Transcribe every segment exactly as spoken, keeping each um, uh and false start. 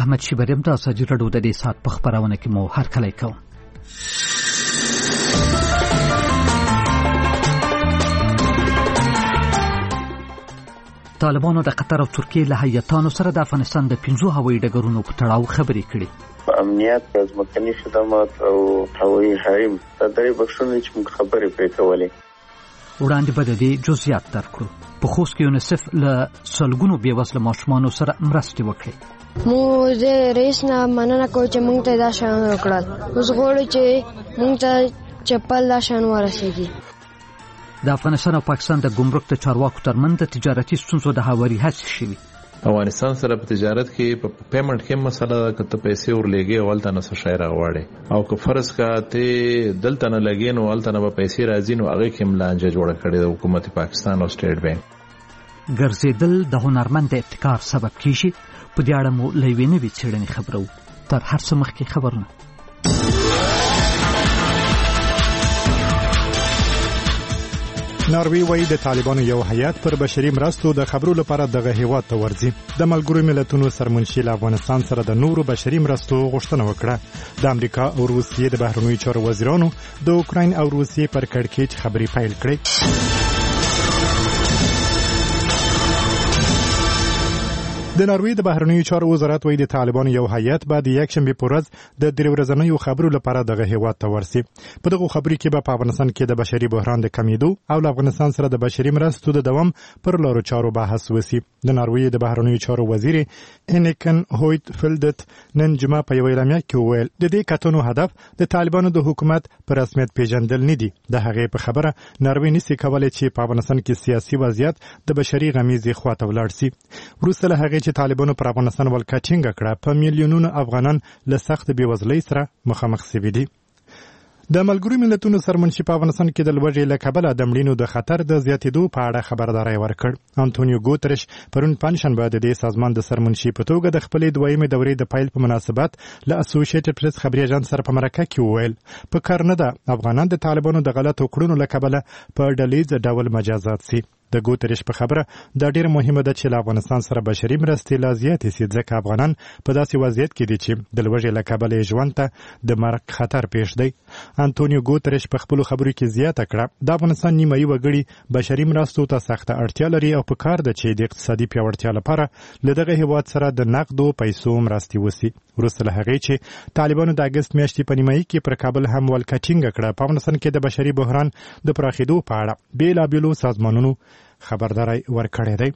احمد شیبریم د ازادي راډیو د دې ساعت په خبرونه کې مو هرکلی کوم. طالبانو د قطر او ترکیې له هیاتانو سره د افغانستان د پنځو هوایي ډګرونو په تړاو خبرې کړې. په امنیت، ځمکني خدمات او هوایي حریم د درې بخښونو چې موږ خبرې پرې کولې. وړاندې به د دې جزئیات درکړو. په خوست کې یونیسف له سلګونو بېوزله ماشومانو سره مرستې وکړې. موږ د رئیس نه مننه کوو چې موږ ته دا شیان وکړل. اوس غواړو چې موږ ته چپل دا شیان ورسېږي. د افغانستان او پاکستان د ګمرک د چارواکو ترمنځ د تجارتي ستونزو د هواري هڅې شوي. افغانستان سره په تجارت کې په پیمنټ کې مسله ده چې ته پیسې ورلېږې او هلته نه څه شی راغواړې، او که فرض کا ته دلته نه لګې نو هلته نه به پیسې راځي، نو هغې کې هم لانجه جوړه کړې د حکومت پاکستان او سټیټ بینک. ګرځېدل د هنرمند د ابتکار سبب کیږي. په دې اړه مو له یوې نوې څېړنې خبرو. تر هر څه مخکې خبرونه. ناروی وایي د طالبانو یو هیات پر بشري مرستو د خبرو لپاره دغه هیواد ته ورځي. د ملګرو ملتونو سرمنشي له افغانستان سره د نورو بشري مرستو غوښتنه وکړه. د امریکا او روسیې د بهرنیو چارو وزیرانو د اوکراین او روسیې پر کړکېچ خبرې پیل کړې. د ناروی د بهرنیو چارو وزارت وایي د طالبانو یو هیات به د یکشنبې په ورځ د درې ورځنیو خبرو لپاره دغه هیواد ته ورسي. په دغه خبرو کې به په افغانستان کې د بشري بحران د کمیدو او له افغانستان سره د بشري مرستو د دوام پر لارو چارو بحث وسی. د ناروی د بهرنیو چارو وزیر انیکن هویت فلدت نن جمعه په یو اعلامیه کې وویل د دې کتنو هدف د طالبانو د حکومت پر رسمیت پیژندل نه دي. د هغې په خبره ناروی نشي کولای چې په افغانستان کې سیاسي وضعیت د بشري غمیزې خواته ولاړ شي. وروسته له هغې چې طالبانو پر افغانستان ولکه ټینګه کړه، په میلیونونو افغانان له سخت بېوزلۍ سره مخامخ شوي دي. د ملګرو ملتونو سرمنشي په افغانستان کې د لوږې له کبله د مړینو د خطر د زیاتېدو په اړه خبرداری ورکړ. انټونیو ګوترش پرون پنجشنبه د دې سازمان د سرمنشي په توګه د خپلې دویمې دورې د پیل په مناسبت له اسوسییټډ پریس خبري اژانس سره په مرکه کې وویل په کار نه ده افغانان د طالبانو د غلطو کړنو له کبله په ډلیز ډول مجازات سي. د ګوترش په خبره دا ډېر مهمه ده چې له افغانستان سره بشري مرستې لا زیاتې سي، ځکه افغانان په داسې وضعیت کې دي چې د لوږې له کبله یې ژوند ته د مرګ خطر پیښ دی. انټونیو ګوترش په خپلو خبرو کې زیاته کړه د افغانستان نیمایي وګړي بشري مرستو ته سخته اړتیا لري او په کار ده چې د اقتصادي پیاوړتیا لپاره له دغه هیواد سره د نقدو پیسو مرستې وسي. وروسته له هغې چې طالبانو د اګست میاشتې په نیمایي کې پر کابل هم ولکه ټینګه کړه، په افغانستان کې د بشري بحران د پراخېدو په اړه بېلابېلو سازمانونو خبرداری ورکړی دی.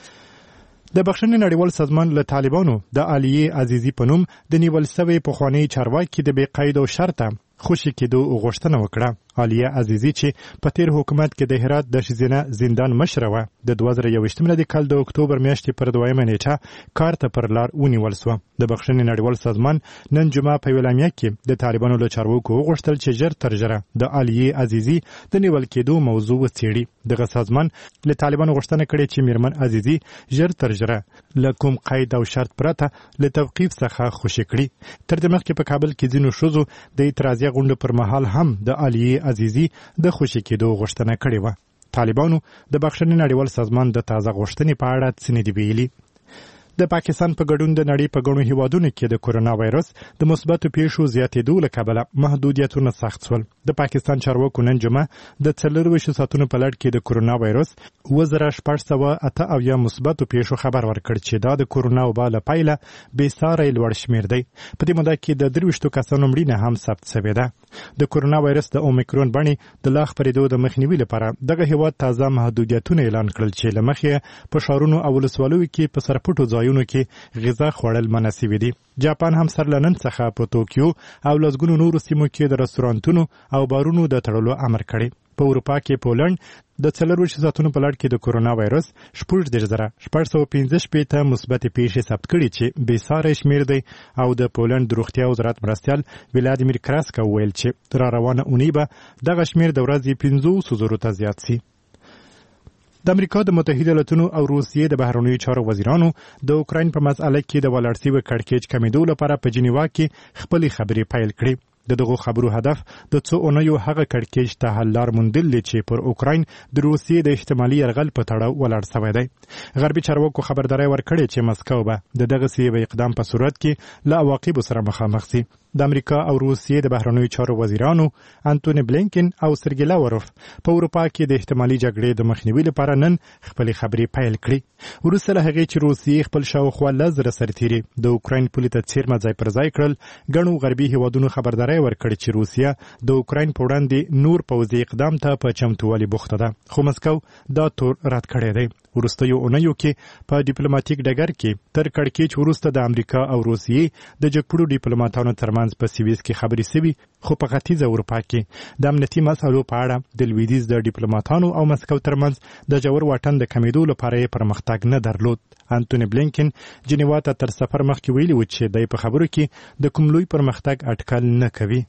د بخښنې نړیوال سازمان له طالبانو د عالیه عزیزي په نوم د نیول سوی پخوانی چارواکي د بې قید او شرطه خوشي کېدو غوښتنه وکړه. عالیه عزیزي چې په تیر حکومت کې د هرات د ښځینه زندان مشره وه، د دوه زره یوویشتم میلادي کال د اکتوبر میاشتې پر دویمه نیټه کار ته پر لار ونیول سوه. د بخښنې نړیوال سازمان نن جمعه په یوه اعلامیه کې د طالبانو له چارواکو وغوښتل چې ژر تر ژره د عالیه عزیزي د نیول کېدو موضوع وڅېړي. دغه سازمان له طالبانو غوښتنه کړې چې میرمن عزیزي ژر تر ژره له کوم قید او شرط پرته له توقیف څخه خوشي کړي. تر دې مخکې په کابل کې ځینو ښځو د اعتراضیه غونډو پر مهال هم د عالیه عزیزي د خوشي کېدو غوښتنه کړې وه. طالبانو د بخښنې نړیوال سازمان د تازه غوښتنې په اړه څه نه دي ویلي. د پاکستان په ګډون د نړۍ په ګڼو هیوادونو کې د کورونا وایرس د مثبتو پیښو زیاتېدو له کبله محدودیتونه سخت شول. د پاکستان چارواکو نن جمعه د څلرویشتو ساعتونو په لړ کې د کورونا وایرس اووه زره شپږ سوه اته اویا مثبتو پیښو خبر ورکړ چې دا د کورونا وبا له پیله بېساری لوړ شمېر دی. په دې موده کې د درویشتو کسانو مړینه هم ثبت شوې ده. د کورونا وایرس د اومیکرون بڼې د لا خپرېدو د مخنیوي لپاره دغه هیواد تازه محدودیتونه اعلان کړل چې له مخې په ښارونو او ولسوالیو کې په سرپټو ځایونو کې غذا خوړل منع شوي دي. جاپان هم سر له نن څخه په توکیو او لسګونو نورو سیمو کې د رستورانتونو او بارونو د تړلو امر کړی. په اروپا کې پولنډ د څلرویشتو ساعتونو په لړ کې د کورونا وایرس شپږ دېرش زره شپږ سوه پنځه شپېته مثبتې پیښې ثبت کړي چې بېساری شمېر دی. او د پولنډ د روغتیا وزارت مرستیال ولادیمیر کراسکا وویل چې را روانه اونۍ به دغه شمېر د ورځې پنځوسو زرو ته زیات شي. د امریکا د متحده ایالاتونو او روسیې د بهرنیو چارو وزیرانو د اوکراین په مسأله کې د ولاړ شوي کړکېچ کمیدو لپاره په جنیوا کې خپلې خبرې پیل کړې. د دغو خبرو هدف د څو اونیو هغه کړکېچ ته حل لار موندل دي چې پر اوکراین د روسیې د احتمالي یرغل په تړاو ولاړ شوی دی. غربي چارواکو خبرداری ورکړې چې مسکو به د دغسې یوه اقدام په صورت کې له عواقبو سره مخامخ شي. د امریکا او روسیې د بهرنیو چارو وزیرانو انټونی بلینکن او سرګی لاوروف په اروپا کې د احتمالي جګړې د مخنیوي لپاره نن خپلې خبرې پیل کړې. وروسته له هغې چې روسیې خپل شاوخوا لس زره سرتیري د اوکراین پولې ته څیرمه ځای پر ځای کړل، ګڼو غربي هیوادونو خبرداری ورکړې چې روسیه د اوکراین په وړاندې نور پوځي اقدام ته په چمتووالي بوخته ده، خو مسکو دا تور رد کړی دی. وروستیو اونیو کې په ډیپلوماټیک ډګر کې تر کړکېچ وروسته د امریکا او روسیې د جګپړو ډیپلوماټانو ترمنځ په سویس کې خبرې شوي، خو په ختیځه اروپا کې د امنیتي مسایلو په اړه د لویدیځ د ډیپلوماټانو او مسکو ترمنځ د ژور واټن د کمیدو لپاره یې پرمختګ نه درلود. انټونی بلینکن جنیوا ته تر سفر مخکې ویلي و چې دی په خبرو کې د کوم لوی پرمختګ اټکل نه کوي.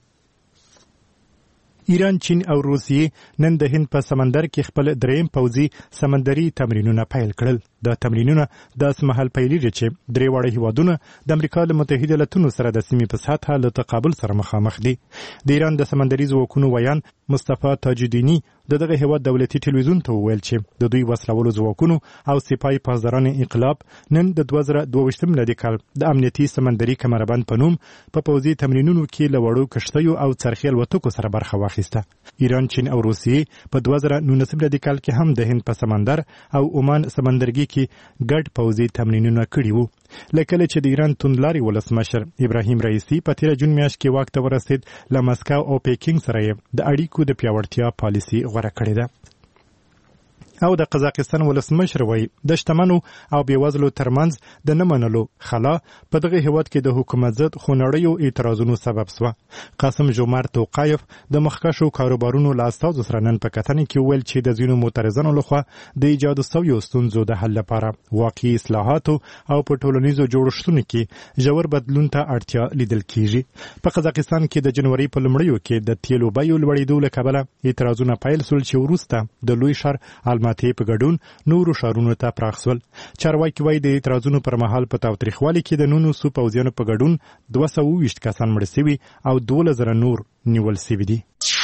ایران، چین او روسیې نن د هند په سمندر کې خپل دریم پوځي سمندري تمرینونه پیل کړل. دا تمرینونه داسې مهال پیلېږي چې درې واړه هیوادونه د امریکا له متحده ایالتونو سره د سیمې په سطحه له تقابل سره مخامخ دي. د ایران د سمندري ځواکونو ویان مصطفی تاجدینی د دغه هیواد دولتي ټلویزیون ته وویل چې د دوی وسلوالو ځواکونو او سپاهي پاسداران انقلاب نن د دوه زره دوه ویشتم میلادي کال د امنیتي سمندري کمربند په نوم په پوځي تمرینونو کې له وړو کښتیو او څرخي الوتکو سره برخه واخیسته. ایران، چین او روسیې په دوه زره نولسم میلادي کال کې هم د هند په سمندر او عمان سمندرګي کې ګډ پوځي تمرینونه کړي وو. لکه چې د ایران توندلاري ولسمشر ابراهیم رئیسی په تیره جون میاشت کې واک ته ورسېد، له مسکو او پیکینګ سره یې د اړیکو د پیاوړتیا پالیسي غوره کړې ده. او د قزاقستان ولسمشر وایي د شتمنو او بېوزلو ترمنځ د نه منلو خلا په دغه هیواد کې د حکومت ضد خونړیو اعتراضونو سبب سوه. قاسم جومارت توقایف د مخکښو کاروبارونو له استازو سره نن په کتنې کې وویل چې د ځینو معترضانو لخوا د ایجاد شویو ستونزو د حل لپاره واقعي اصلاحاتو او په ټولنیزو جوړښتونو کې ژور بدلون ته اړتیا لیدل کیږي. په قزاقستان کې د جنوري په لومړیو کې د تیلو بیو لوړېدو له کبله اعتراضونه پیل شول چې وروسته د لوی ښار الماتې په ګډون نورو ښارونو ته پراخ شول. چارواکي وایي د اعتراضونو پر مهال په تاوتریخوالي کې د نولسو پوځیانو په ګډون دوه سوه اووه ویشت کسان مړه سوي او دولس زره نور نیول سوي دي.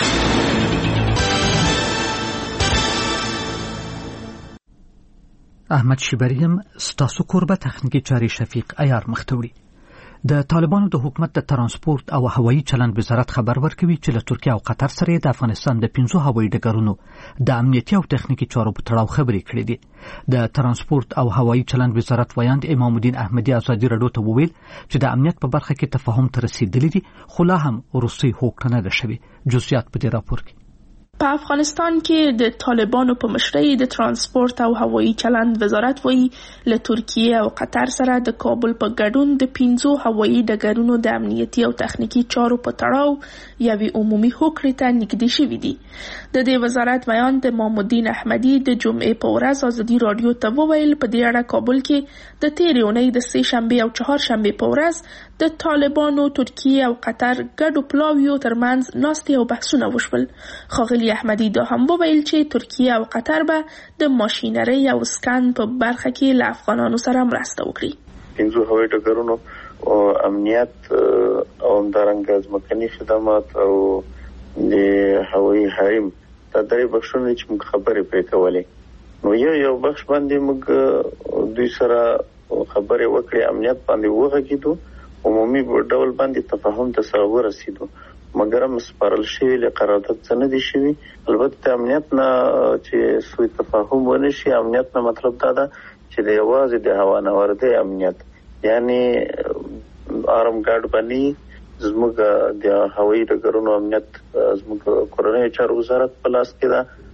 احمد شیبری هم ستاسو کوربه تخنیکی چارې شفیق عیار مخته وړي. د طالبانو د حکومت د ترانسپورت او هوایي چلند وزارت خبر ورکوي چې له ترکیه او قطر سره د افغانستان د پنځو هوایي ډګرونو د امنیتي او تخنیکي چارو په تړاو خبرې کړې دي. د ترانسپورت او هوایي چلند وزارت ویاند امام الدین احمدي ازادي راډیو ته وویل چې د امنیت په برخه کې تفاهم ته رسیدلی دي، خو لا هم وروستۍ هوکړه نه ده شوې. جزئیات په دې راپور کې. په افغانستان کې د طالبانو په مشرۍ د ترانسپورت او هوایي چلند وزارت وایي له ترکیه او قطر سره د کابل په ګډون د پنځو هوایي ډګرونو د امنیتي او تخنیکي چارو په تړاو یوې عمومي هوکړې ته نږدې شوي دي. د دې وزارت بیان د امام الدین احمدي د جمعې په ورځ ازادي راډیو ته وویل په دې اړه کابل کې د تېرې اونۍ د سې شنبې او چهارشنبې په ورځ د طالبانو، ترکیه او قطر ګډو پلاویو ترمنځ ناستې او بحثونه وشول. ښاغلي احمدي دا هم وویل چې ترکیه او قطر به د ماشینرۍ او سکن په برخه کې له افغانانو سره مرسته وکړي. پنځو هوایي ډګرونو او امنیت او همدارنګه ځمکني خدمات او د هوایي حریم دا درې بخشونه چې موږ خبرې پرې کولې، نو یو یو بخش باندې موږ دوی سره خبرې وکړې، امنیت باندې وغږېدو، عمومي ډول باندې تفاهم ته سره ورسېدو، مګر هم سپارل شوي له قرارداد څخه نه دي شوي. البته امنیت نه چې سوی تفاهم ونه شي، امنیت نه مطلب دا ده چې د یوازې د هوانوردۍ امنیت، یعنی آرمګاډ باندې زموږ د هوایي ډګرونو امنیت زموږ کورنیو چارو وزارت په لاس کې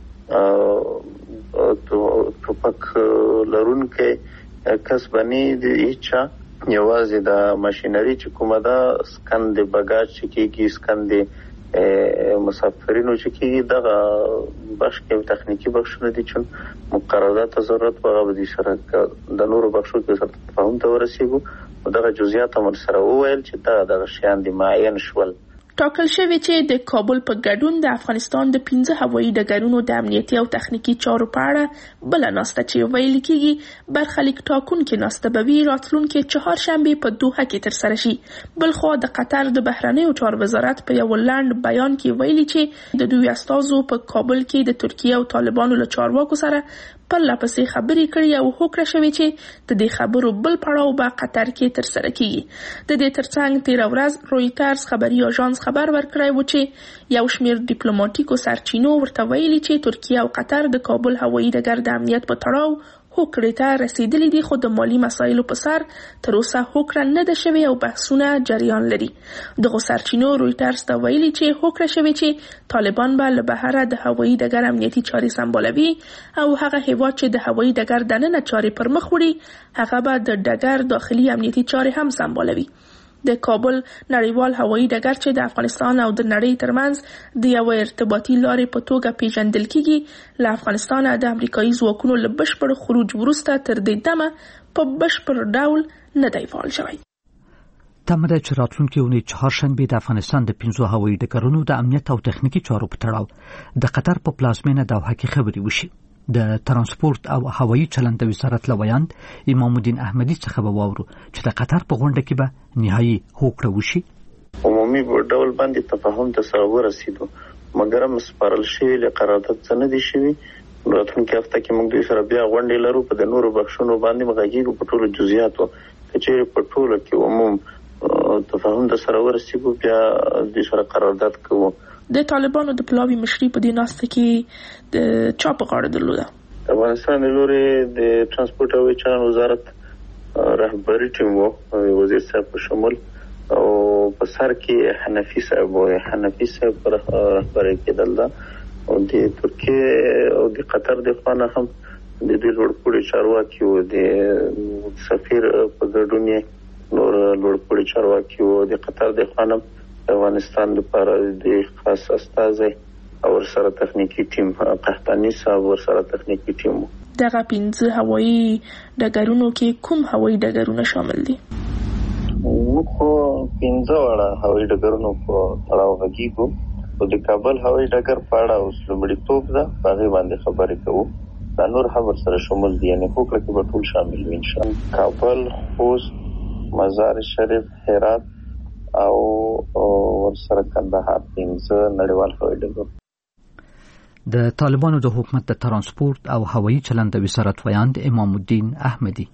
ده. ټوپک لرونکی کس باندې د هیچا یوازې د ماشینري چې کومه ده، سکن د بګاج چې کېږي، سکن د مسافرینو چې کېږي، دغه بخش کې تخنیکي بخشونه دي چې مقررات ضرورت به د سره د نورو بخشو کې سره تفاهم ته ورسېږو. دغه جزئیات هم سره وویل چې دا دغه شیان دي معین شول. ټاکل شوی چې د کابل په ګډون د افغانستان د پنځه هوایي ډګرونو د امنیتي او تخنیکي چارو په اړه بله ناسته چې ویل کېږي برخلیک ټاکونکې ناسته به وي راتلونکې چهارشنبې په دوحه کې ترسره شي. بلخوا د قطر د بهرنیو چارو وزارت په یو لنډ بیان کې ویلي چې د دوی استازو په کابل کې د ترکیه او طالبانو له چارواکو سره پرله پسې خبرې کړي او هوکړه شوې چې د دې خبرو بل پړاو به قطر کې ترسره کیږي. د دې ترڅنګ تېره ورځ رویټرز خبري اژانس خبر ورکړی و چې یو شمېر ډیپلوماټیکو سرچینو ورته ویلي چې ترکیه او قطر د کابل هوایي ډګر د امنیت په تړاو هوکړې ته رسیدلي دي، خو د مالي مسایلو په سر تر اوسه هوکړه نه ده شوې او بحثونه جریان لري. دغو سرچینو رویټرز ته ویلي چې هوکړه شوې چې طالبان به له بهره د هوایي ډګر امنیتي چارې سمبالوي او هغه هیواد چې د هوایي ډګر دننه چارې پر مخ وړي هغه به د ډګر داخلي امنیتي چارې هم سمبالوي. د کابل نړیوال هوایي ډګر چې د افغانستان او د نړۍ ترمنځ د یو ارتباطي لارې په توګه پیژندل کیږي له افغانستان د امریکایي ځواکونو له بشپړ خروج وروسته تر دې دمه په بشپړ ډول نه دی فعال شوی. تمه ده چې راتلونکې اونۍ چهارشنبې د افغانستان د پنځو هوایي ډګرونو د امنیت او تخنیکي چارو په تړاو د قطر په پلازمینه دوحه کې خبرې وشي. د ترانسپورت او هوایي چلند وزارت لویاند امام الدین احمدي څخه به واورو چې د قطر په غونډه کې به نهایي هوکړه وشي. عمومي ډول باندې تفاهم ته سره ورسېدو مګر هم سپارل شوي له قرارداد څخه نه دي شوي. راتلونکې هفته کې موږ دوی سره بیا غونډې لرو په د نورو بخښونو باندې مغږیږو په ټولو جزئیاتو که چیرې په ټولو کې عموم تفاهم ته سره ورسېږو بیا دوی سره قرارداد کوو. د طالبانو د پلاوي مشري په دې ناسته کې د چا په غاړه درلوده؟ د افغانستان د لوري د ترانسپورت او چلند وزارت رهبري ټیم وو وزیر صاحب په شمول او په سر کې حنفي صاحب او حنفي صاحب پر رهبري کېدل دا او د ترکیه او د قطر د خانه هم د دې لوړپوړي چارواکي او د سفیر په ګډون نور لوړپوړي چارواکي او د قطر د خانه افغانستان لپاره د خاص استازي او سره تخنیکی ټیم قحطانی صاحب ور سره تخنیکی ټیم. دغه پنځه هوایي ډګرونو کې کوم هوایي ډګرونه شامل دي؟ خو پنځه وړه هوایي ډګرونو په تړاو غږیږو او د کابل هوایي ډګر په اړه اوس لومړیتوب ده هغه باندې خبرې کوو. دا نور خبر سره شامل دي یعنی هوکړه کې به ټول شامل وي ان شاء الله. کابل، خوست، مزار شریف، هرات او ورسره کندهار پنځه نړیوال هوایي ډګر. د طالبانو د حکومت د ترانسپورت او هوایي چلند وزارت ویاند امام الدین احمدي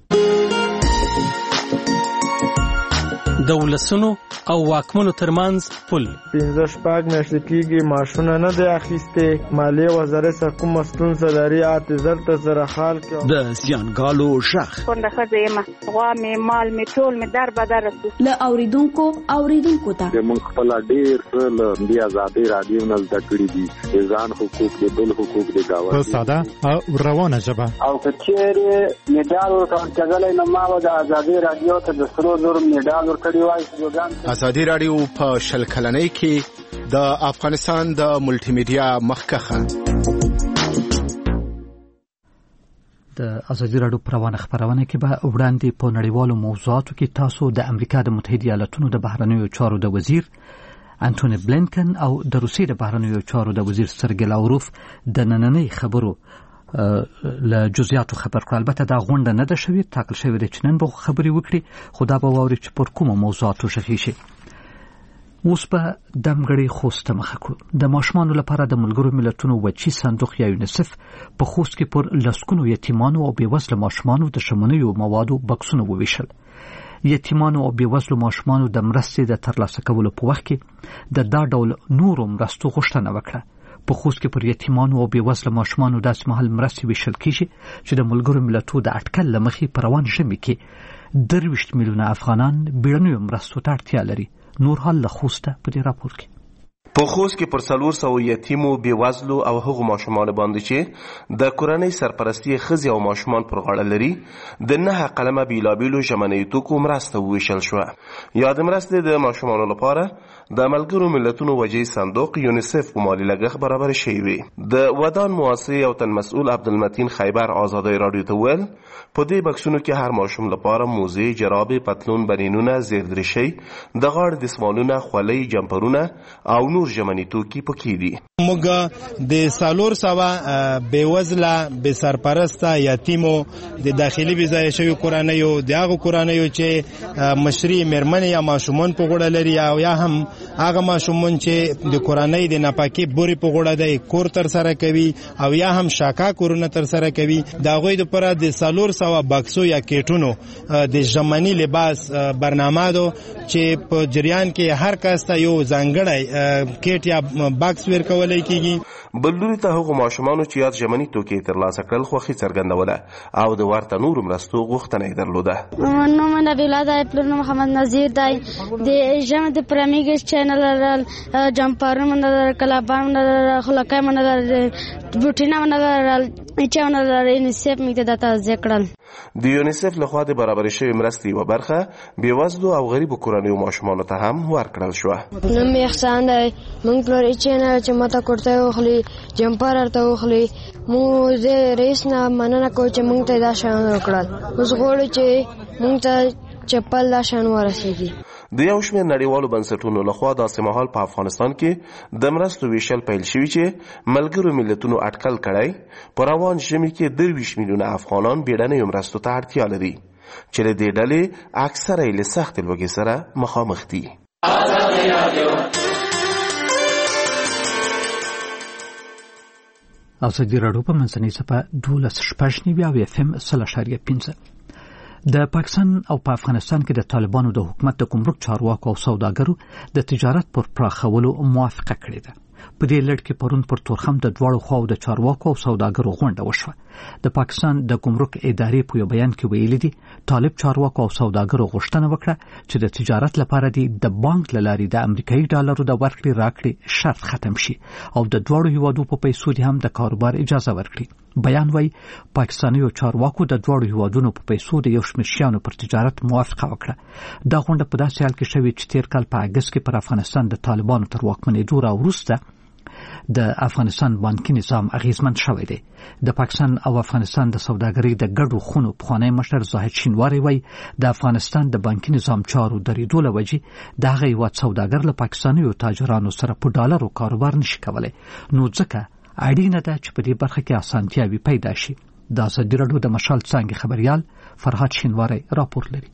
د ولسونو او واکمنو ترمنځ پل پنځه شپږ میاشتې کېږي معاشونه نه دی اخیستې. مالیې وزارت څخه کومه ستونزه لري اته زر ته زره خال کې د زیانګالو غږ کونډه ښځه یم غوا مې مال مې ټول مې در بدر رسو له اوریدونکو اوریدونکو ته موږ خپل ډېر څه له دې ازادي رادیو نه زده کړي دي د ځان حقوق د بل حقوق د گاوه په ساده او روانه ژبه او کچېره میډال ورکړل نو ما د ازادي رادیو ته د سرو زر میډال ورکړی وای. ازادي رادیو په شل کلنۍ کې د افغانستان د ملټي میډیا مخکخه د ازادي رادیو پروانه خبرونه کې به وړاندې په نړیوالو موضوعاتو کې تاسو د امریکا د متحده ایالاتونو د بهرنیو چارو د وزیر انټونی بلینکن او د روسیې د بهرنیو چارو د وزیر سرګی لاوروف د نننۍ خبرو له جزئیاتو خبر کړل. البته دا غونډه نه ده شوې، ټاکل شوې ده چې نن به خبرې وکړي، خو دا به واوري چې پر کومو موضوعاتو غږیږي شي. اوس به دمګړی خوست ته مخه کړو. د ماشومانو لپاره د ملګرو ملتونو وچی صندوق یا یونیسف په خوست کې پر لسګونو یتیمانو او بېوزله ماشومانو د شمنیو موادو بکسونه وویشل. یتیمانو او بېوزلو ماشومانو د مرستې د ترلاسه کولو په وخت کې د دا ډول نورو مرستو غوښتنه وکړه. په خوست کې پر یتیمانو او بېوزله ماشومانو داسې مهال مرستې ویشل کیږي چې د ملګرو ملتونو د اټکل له مخې په روان ژمي کې درویشت میلیونه افغانان بیړنیو مرستو ته اړتیا لري. نور حال له خوسته په دې راپور کې په خوست کې پر څلور سوه یتیمو بېوزلو او هغو ماشومانو باندې چې د کورنۍ سرپرستي ښځې او ماشومان پر غاړه لري د نهه قلمه بېلابېلو ژمنیو توکو مرسته وویشل شوه. یا د مرستې د ماشومانو لپاره د ملګرو ملتونو وجهي صندوق یونیسف په مالي لګښت برابر شوي وي. د ودان مؤسسې او تن مسؤل عبدالمتین خیبر آزادۍ راډیو ته وویل په دې بکسونو کې هر ماشوم لپاره موزې، جرابې، پتلون، بنینونه، زیردریشۍ، د غاړې دسمالونه، خولۍ، جمپرونه او نور ژمني توکي پکې دي. موږ د څلور سوه بېوزله، بې سرپرسته یتیمو، د داخلي بې ځایه شویو کورنیو، د هغو کورنیو چې مشري مېرمنې یا ماشومان په غوړه لري او یا هم هغه ماشومان چې د کورنۍ د ناپاکۍ بورې په غوړه دی کور ترسره کوي او یا هم شاکا کورونه ترسره کوي، د هغوی دپاره د څلور سوه بکسو یا کیټونو د ژمني لباس برنامه ده چې په جریان کې هر کس ته یو ځانګړی کیټ یا بکس ورکولی کیږي. بل لوري ته هغو ماشومانو چې یاد ژمني توکي ترلاسه کړل خوښي څرګندوله او د ورته نورو مرستو غوښتنه یې درلوده. نوم نبیله دی، پلور محمد نظیر دی. د ژمي د پرمیږ چینل لرل، جمپرونه من لرل، کلابان من لرل، خلکای من لرل، بوټونه من لرل، هیچا من لرل. یونیسف موږ ته دا توضیح کړل. د یونیسف لخوا د برابرې شوې مرستې یوه برخه بېوزلو او غریبو کورنیو ماشومانو ته هم ورکړل شوه. نوم مې احسان دی. موږ پلور هیچا نه چې ماته کورتۍ واخلي، جمپر ورته واخلي. موږ د رئیس نه مننه کوو چې موږ ته دا شیان وکړل. اوس غواړو چې موږ ته چپل دا شیان ورسېږي. د یو شمېر نړیوالو بنسټونو لخوا داسې مهال په افغانستان کې د مرستو ویشل پیل شوي چې ملګرو ملتونو اټکل کړی په روان ژمي کې درویشت میلیونه افغانان بیړنیو مرستو ته اړتیا لري چې له دې ډلې اکثره یې له سختې لوږې سره مخامخ دي. ازادي راډیو په منځنۍ څپه دولس شپږ نوي او اف ام سل اشاریه پنځه. د پاکستان او په افغانستان کې د طالبانو د حکومت د ګمرک چارواکو او سوداګرو د تجارت پر پراخولو موافقه کړې ده. په دې لړ کې پرون پر تورخم د دواړو خواو د چارواکو او سوداګرو غونډه وشوه. د پاکستان د ګمرک ادارې په یو بیان کې ویلي دي طالب چارواکو او سوداګرو غوښتنه وکړه چې د تجارت لپاره دي د بانک له لارې د امریکایي ډالرو د ورکړې راکړې شرط ختم شي او د دواړو هیوادو په پیسو هم د کاروبار اجازه ورکړي. بیان وايي پاکستاني چارواکو د دواړو هیوادونو په پیسو د یو شمېر شیانو پر تجارت موافقه وکړه. دا غونډه په داسې حال کې شوې چې تیر کال په اګست کې پر افغانستان د طالبانو تر واکمنېدو راوروسته د افغانستان بانکي نظام اغیزمن شوی دی. د پاکستان او افغانستان د سوداګرۍ د ګډو خونو پخوانی مشر زاهد شینواری وایي د افغانستان د بانکي نظام چارو درېدو له وجې د هغه هیواد سوداګر له پاکستانیو تاجرانو سره په ډالرو کاروبار نشي کولی، نو ځکه اړینه ده چې په دې برخه کې اسانتیاوې پیدا شي. د ازادي راډیو د مشال څانګې خبریال فرهاد شینواری راپور لري.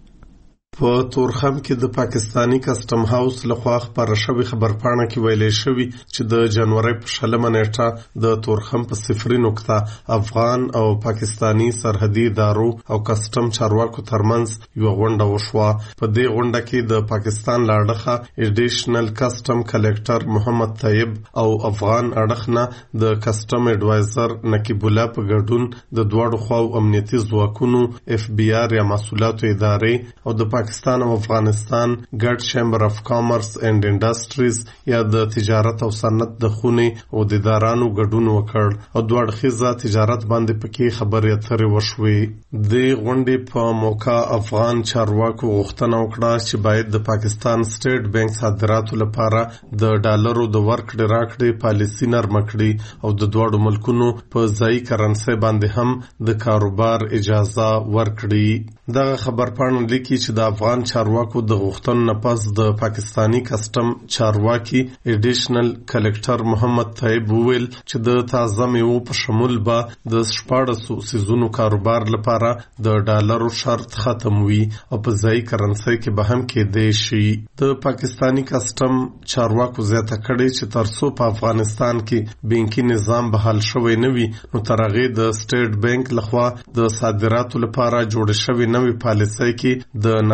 په تورخم کې د پاکستانی کسټم هاوس لخوا خبره شوې خبرپاڼه کې ویلې شوې چې د جنوري په شلمه نیټه د تورخم په صفري نقطه افغان او پاکستانی سرحدي ادارو او کسټم چارواکو ترمنځ یو غونډه وشوه. په دې غونډه کې د پاکستان لاړخه ایډیشنل کسټم کلیکټر محمد طیب او افغان اړخنه د کسټم ایډوایزر نقیب الله په ګډون د دواړو خواو امنیتي ځواکونو اف بی آر یا مسؤلیتو ادارې او د پاکستان او افغانستان ګډ چیمبر اف کامرس اینڈ انډستریز یا د تجارت او صنعت د خونې او د ادارانو ګډون وکړ او دوه اړخیزه تجارت باندې پکې خبرې اترې وشوې. د غونډې په موقع افغان چارواکو غوښتنه وکړه چې باید د پاکستان سټیټ بانک صادراتو لپاره د ډالرو د ورکړې راکړې پالیسي نرمه کړي او د دواړو ملکونو په ځایي کرنسۍ باندې هم د کاروبار اجازه ورکړي. دغه خبرپاڼه لیکي چې د افغان چارواکو د غوښتنو نه پس د پاکستانی کسټم چارواکي ایډیشنل کلیکټر محمد طیب وویل چې د تازه میوو په شمول به د شپاړسو سیزونو کاروبار لپاره د ډالرو شرط ختم وي او په ځایي کرنسۍ کې به هم کېدی شي. د پاکستانی کسټم چارواکو زیاته کړې چې تر څو په افغانستان کې بانکي نظام بحال شوی نه وي نو تر هغې د سټیټ بانک لخوا د صادراتو لپاره جوړې شوې نوې پالیسۍ کې د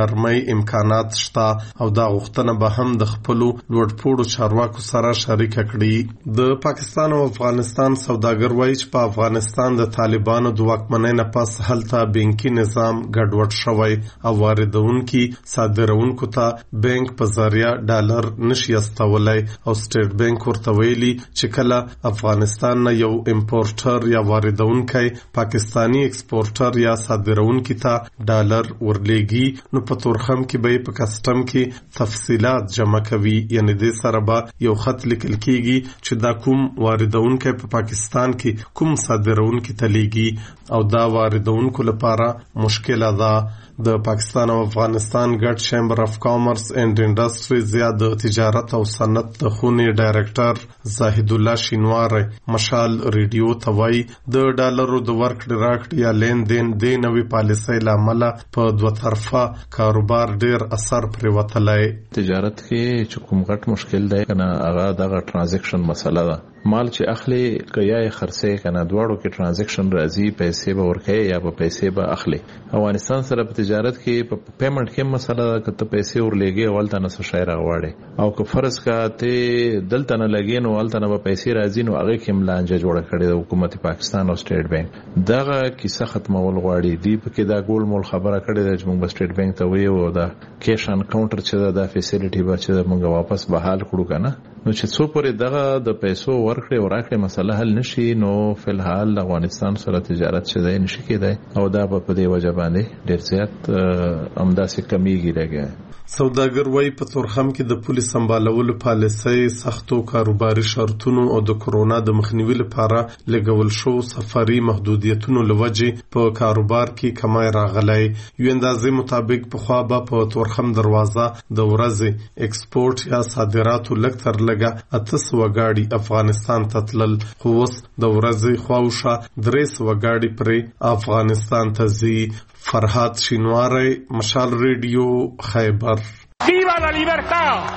نرمۍ امکانات شته او دا غوښتنه به هم د خپلو لوړپوړو چارواکو سره شریکه کړي. د پاکستان او افغانستان سوداګر وایي چې په افغانستان د طالبانو د واکمنۍ نه پس هلته بانکي نظام ګډوډ شوی او واردونکي صادرونکو ته بانک په ذریعه ډالر نشي استولای او سټیټ بانک ورته ویلي چې کله افغانستان نه یو امپورټر یا واردونکی پاکستانی ایکسپورټر یا صادرونکي ته ډالر ورلېږي نو په تورخم کې به په کسټم کې تفصيلات جمع کوي، یعنی د سره به یو خط لیکل کېږي چې دا کوم واردونکی په پاکستان کې کوم صادرونکي ته لیږي او دا واردونکو لپاره مشکله ده. د پاکستان او افغانستان ګډ چیمبر اف کامرس اینڈ انډستریز یا د تجارت او صنعت د خونې ډایرکټر زاهد الله شینوار مشال ریډیو ته وایي د ډالرو د ورکړې راکړې یا لین دین د نوې پالیسۍ له امله په دوه طرفه کاروبار ډیر اثر پرې وتلی. تجارت کې چې کوم غټ مشکل دی کنه هغه دغه ټرانزیکشن مسله ده. مال چې اخلي کیا خرڅه کنه دواړو کې ټرانزیکشن راځي، پیسې به ورکړي یا به پیسې به اخلي. افغانستان سره په تجارت کې په پیمنٹ کې مسله ده کته پیسې ورلېږي اولته نه څه شای راغواړي او که فرض کا ته دلته نه لګین او اولته نه پیسې راځي نو هغه کې ملانجه جوړه کړي د حکومت پاکستان او سټیټ بانک دغه کیسه ختمول غواړي. دی په کې دا ګول مول خبره کړي د موږ سټیټ بانک ته ویو دا کیش ان کاونټر چې دا فیسیلیټي به چې موږ واپس بحال کړو کنه نو چې څو پورې دغه د پیسو ورکړې او راکړې مسله حل نشي نو فلحال افغانستان سره تجارت شته نشي کېدای او دا په دې وجه باندې ډېر زیات امداسې کمیږي راګي. سوداګر وایي په تورخم کې د پولیس سمبالولو پالیسۍ سختو کاروباري شرطونو او د کرونا د مخنیوي لپاره لګول شو سفري محدودیتونو لوجې په کاروبار کې کمای راغلی. یو اندازې مطابق په خوا به په تورخم دروازه د ورځې ایکسپورټ یا صادراتو لږ تر لږه اته سوه ګاډي افغانستان ته تلل، خو اوس د ورځې خواوشا درې سوه ګاډي پرې افغانستان ته ځي. فرهاد شینواری مشال ریډیو خیبر. ویوا لا لیبرتا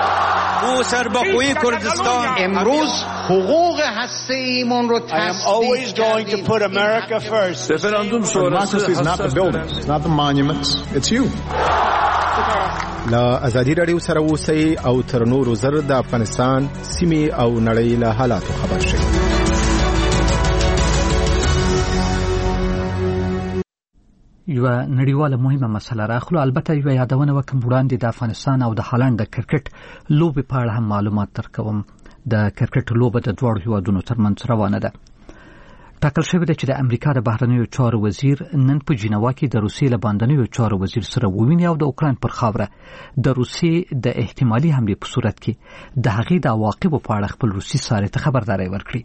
او سربخوی کردستان امروز حقوق هسته ایمون رو I am always going to put America first. Referendum sonrası is not the buildings, it's not the monuments, it's you. لا ازادي رادیو سره اوسئ او تر نورو زر د افغانستان سیمې او نړۍ له حالاتو خبر شئ. یو نړیواله مهمه مسله راخلو. البته یو یادونه وکم وړاندې د افغانستان او د هالند د کرکټ لوبې په اړه هم معلومات درکوم. د کرکټ لوبه د دواړو هیوادونو ترمنځ روانه ده. ټاکل شوې ده چې د امریکا د بهرنیو چارو وزیر نن په جنیوا کې د روسیې له باندنیو چارو وزیر سره وویني او د اوکراین پر خاوره د روسیې د احتمالي حملې په صورت کې د هغې د عواقبو په اړه خپل روسي سارې ته خبرداری ورکړي.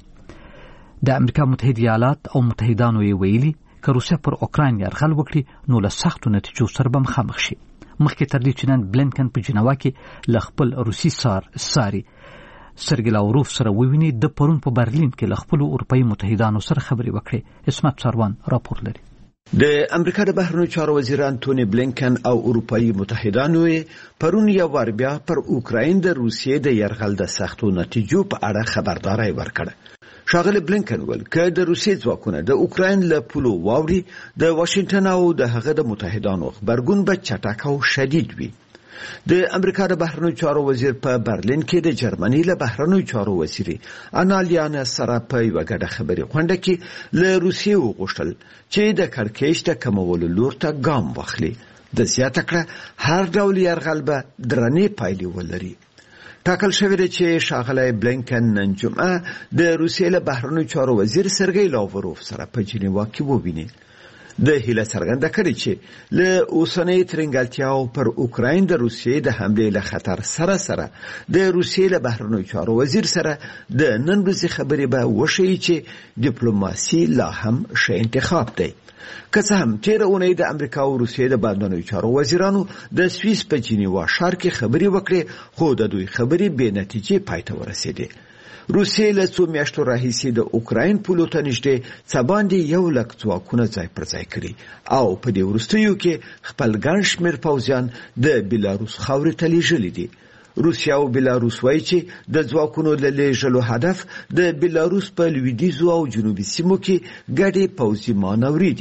د امریکا متحده ایالات او متحدانو یې ویلي که روسیه پر اوکراین یرغل وکړي نو له سختو نتیجو سره به مخامخ شي. مخکې تر دې چې نن بلینکن په جنیوا کې له خپل روسي سار ساري سرګی لاوروف سره وویني د پرون په برلین کې له خپل اروپایي متحدانو سره خبرې وکړي. اسمت سروان راپور لري. د امریکا د بهرنیو چارو وزیر انټونی بلینکن او اروپایي متحدانو پرون یو ور بیا پر اوکراین د روسیې د یرغل د سختو نتیجو په اړه خبرداري ورکړه. شاغل بلینکن ول که د روسیې ځواکونه د اوکراین له پولو واوړي د واشنگټن او د هغه د متحدانو خبرګون به چټک او شدید وي. د امریکا د بهرنیو چارو وزیر په برلین کې د جرمني له بهرنیو چارو وزیر انالیانا سره په یو غډه خبري خونده کې له روسیې وغوښتل چې د کړکېچ د کمولو لور ته ګام واخلي. د زیاته کړه هر ډول یرغل به درنې پایلې ولري. ټاکل شوی دی چې شاغلی بلینکن نن جمعه د روسیې له بهرنیو چارو وزیر سرګی لاوروف سره په جنیوا کې وویني. د هیله څرګنده کړې چې له اوسنۍ ترنګلتیاو پر اوکراین د روسیې د حملې له خطر سره سره د روسیې له بهرنیو چارو وزیر سره د نن ورځې خبرې به وشي چې ډیپلوماسي لا هم ښه انتخاب دی. که څه هم تیره اونۍ د امریکا او روسیې د بهرنیو چارو وزیرانو د سویس په جنیوا ښار کې خبرې وکړې خو د دوی خبرې بې نتیجې پای ته ورسېدې. روسیې له څو میاشتو راهیسې د اوکراین پولو ته نږدې څه باندې یو لک ځواکونه ځای پر ځای کړي او په دې وروستیو کې خپل ګڼ شمېر پوځیان د بیلاروس خاورې ته لیږلي دي. روسیا او بیلاروس وایي چې د ځواکونو له لیږلو هدف د بیلاروس په لویدیځو او جنوبي سیمو کې ګډې پوځي مانورې دي.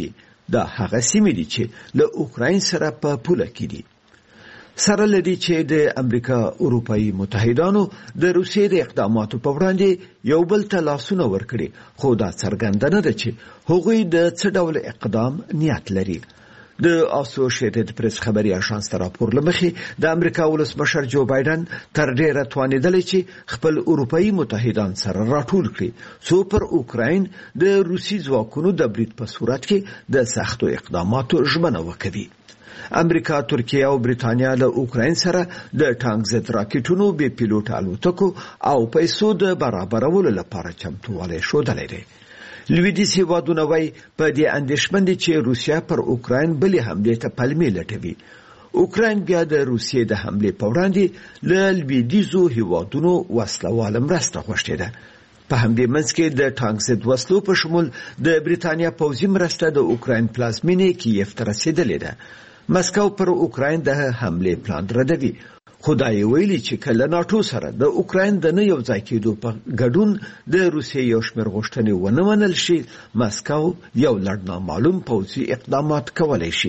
دا هغه سیمې دي چې له اوکراین سره په پوله کې دي. سره لدی چې د امریکا اروپאי متحدانو د روسیې د اقداماتو په وړاندې یو بل ته لاسونه ورکړي، خو دا څرګندونه ده چې هغوی د څه ډول اقدام نیت لري. د اسوسییټډ پریس خبري اژانس ته راپور لمخې د امریکا ولسمشر جو بایدن تر ډیره توانیدلی چې خپل اروپאי متحدان سره راټول کړي څو پر اوکراین د روسي ځواکونو د برید په صورت کې د سختو اقداماتو ژمنه وکړي. امریکا، ترکیه او بریتانیا له اوکراین سره د ټانک ضد راکټونو، بې پیلوټ الوتکو او پیسو د برابرولو لپاره چمتووالی ښودلی دی. لویدیځ هیوادونه وایي په دې اندېښمن دي چې روسیه پر اوکراین بلې حملې ته پلمې لټوي. اوکراین بیا د روسیې د حملې په وړاندې له لویدیځو هیوادونو وسلواله مرسته غوښتې ده. په همدې منځ کې د ټانک ضد وسلو په شمول د بریتانیا پوځي مرسته د اوکراین پلازمینې کیف ته رسېدلې ده. مسکو پر اوکراین د حملې پلان ردوي، خو دا یې ویلي چې کله ناټو سره د اوکراین د نه یو ځای کېدو په ګډون د روسیې یو شمېر غوښتنې ونه منل شي، مسکو یو لړ نامعلوم پوځي اقدامات کولی شي.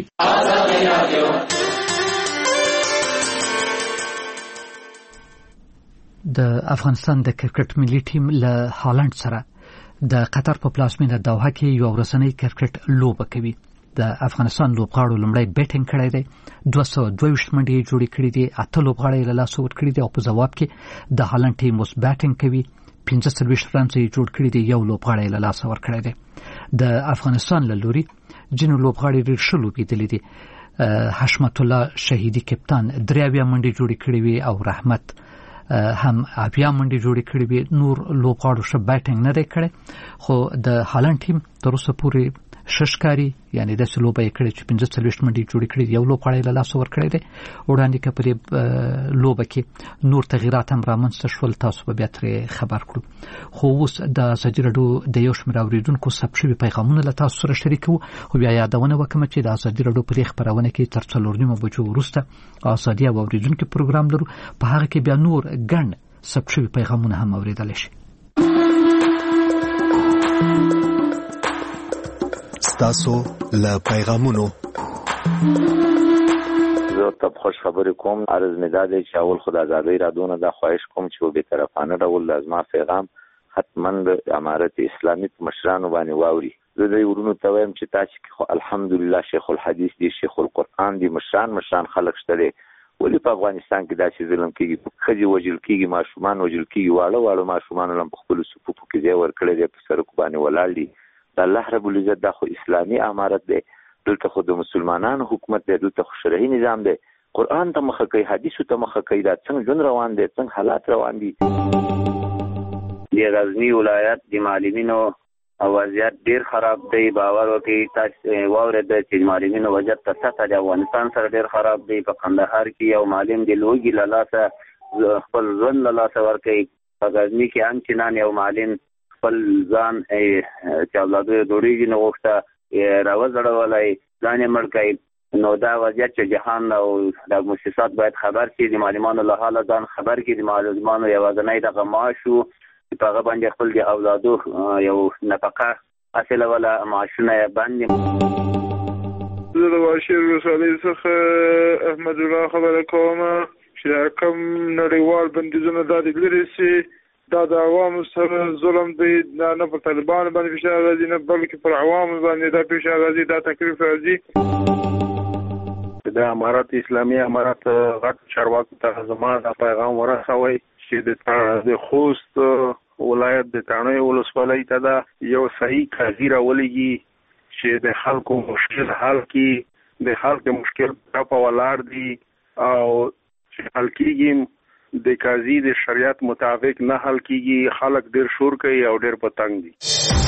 د افغانستان د کرکټ ملي ټیم له هالند سره د قطر په پلازمینه دوحه کې یو ورځنی کرکټ لوبه کوي. د افغانستان لوبغاړو لومړی بیټینګ کړی دی، دوه سوه دوه ویشت منډې یې جوړې کړي دي، اته لوبغاړي یې له لاسه ورکړي دي او په ځواب کې د هالند ټیم اوس بیټینګ کوي، پنځه څلوېښت رنز یې جوړ کړي دي، یو لوبغاړی یې له لاسه ورکړی دی. د افغانستان له لوري ځینو لوبغاړي ډېر ښه لوبېدلي دي. حشمت الله شهیدي کپتان درې اویا منډې جوړې کړې وي او رحمت هم اویا منډې جوړې کړې وي. نور لوبغاړو ښه بیټینګ نه دی کړی، خو د هالند ټیم تر اوسه پورې ششکاری یعنی د سلوبه کړي چې پنځه څلوېښت منډې جوړې کړې یو لوبغاړی له لاسه ورکړی دی. وړاندې که په دې لوبه کې نور تغییرات هم رامنځته شول، تاسو به بیا ترې خبر کړو. خو اوس د ازادي راډیو د یو شمېر اورېدونکو ثبت شوي پیغامونه له تاسو سره شریکوو. خو بیا یادونه وکړم چې د ازادي راډیو په دې خپرونه کې تر څلور نیمو بجو وروسته ازادي او اورېدونکي پروګرام لرو، په هغه کې بیا نور ګڼ ثبت شوي پیغامونه هم اورېدلی شي. تاسو له پیغامونو زه ته خوش خبرې کوم. عرض مې دا دی چې اول خو د ازادۍ راډیو نه دا خواهش کوم چې په بېطرفانه ډول زما پیغام حتما د امارت اسلامي په مشرانو باندې واوري. زه دې ورونو ته وایم چې تاسو کې خو الحمدلله شیخ الحدیث دی، شیخ القرآن دی، مشران مشران خلک شته دي. ولې په افغانستان کې داسې ظلم کېږي؟ ښځې وژل کېږي، ماشومان وژل کېږي، واړه واړه ماشومان هم په خپلو صفوفو کې ځای ورکړی دی، په سړکو باندې ولاړ دي. د الله رب العزت دا خو اسلامي امارت دی، دلته خو د مسلمانانو حکومت دی، دلته خو شرعي نظام دی. قرآن ته مخه کوي، حدیثو ته مخه کوي، دا څنګه ژوند روان دی، څنګه حالات روان دي. د غزني ولایت د معلمینو وضعیت ډیر خراب دی. باور وکړئ تاسو واورئ چې معلمینو وضعیت په سطح د افغانستان سره ډیر خراب دی. په کندهار کې یو معلم د لوګي له لاسه خپل ژوند له لاسه ورکوي. په غزني کې هم چنان یو معلم خپل ځان چې اولادو یې دوړېږي نو غوښته راوځړولی، ځان یې مړ کړی. نو دا وضعیت چې جهان او د مؤسسات باید خبر شي، د معلمانو له حاله ځان خبر کړي. د معلمانو یوازینی دغه معاش و چې په هغه باندې خپل د اولادو یو نفقه حاصلوله، معاشونه یې بند دي. زه د واشیر ولسوالۍ څخه احمد الله خبره کوم چې کوم نړیوال بندیزونه دا د لرې سي دا د عوامو سره ظلم دی، نه په طالبانو باندې فشار راځي نه بلکې پر عوامو باندې دا فشار راځي، دا تکلیف راځي. د امارت اسلامي امارت غټ چارواکو ته زما دا پیغام ورسوئ چې د خوست ولایت د تڼیو ولسوالۍ ته دا یو صحیح قاضي راولېږي چې د خلکو مشکل حل کړي. د خلکو مشکل په ولاړ دي او چې حل کېږي د قاضي د شریعت مطابق نه حل کېږي. خلک ډېر شور کوي او ډېر په تنګ دي.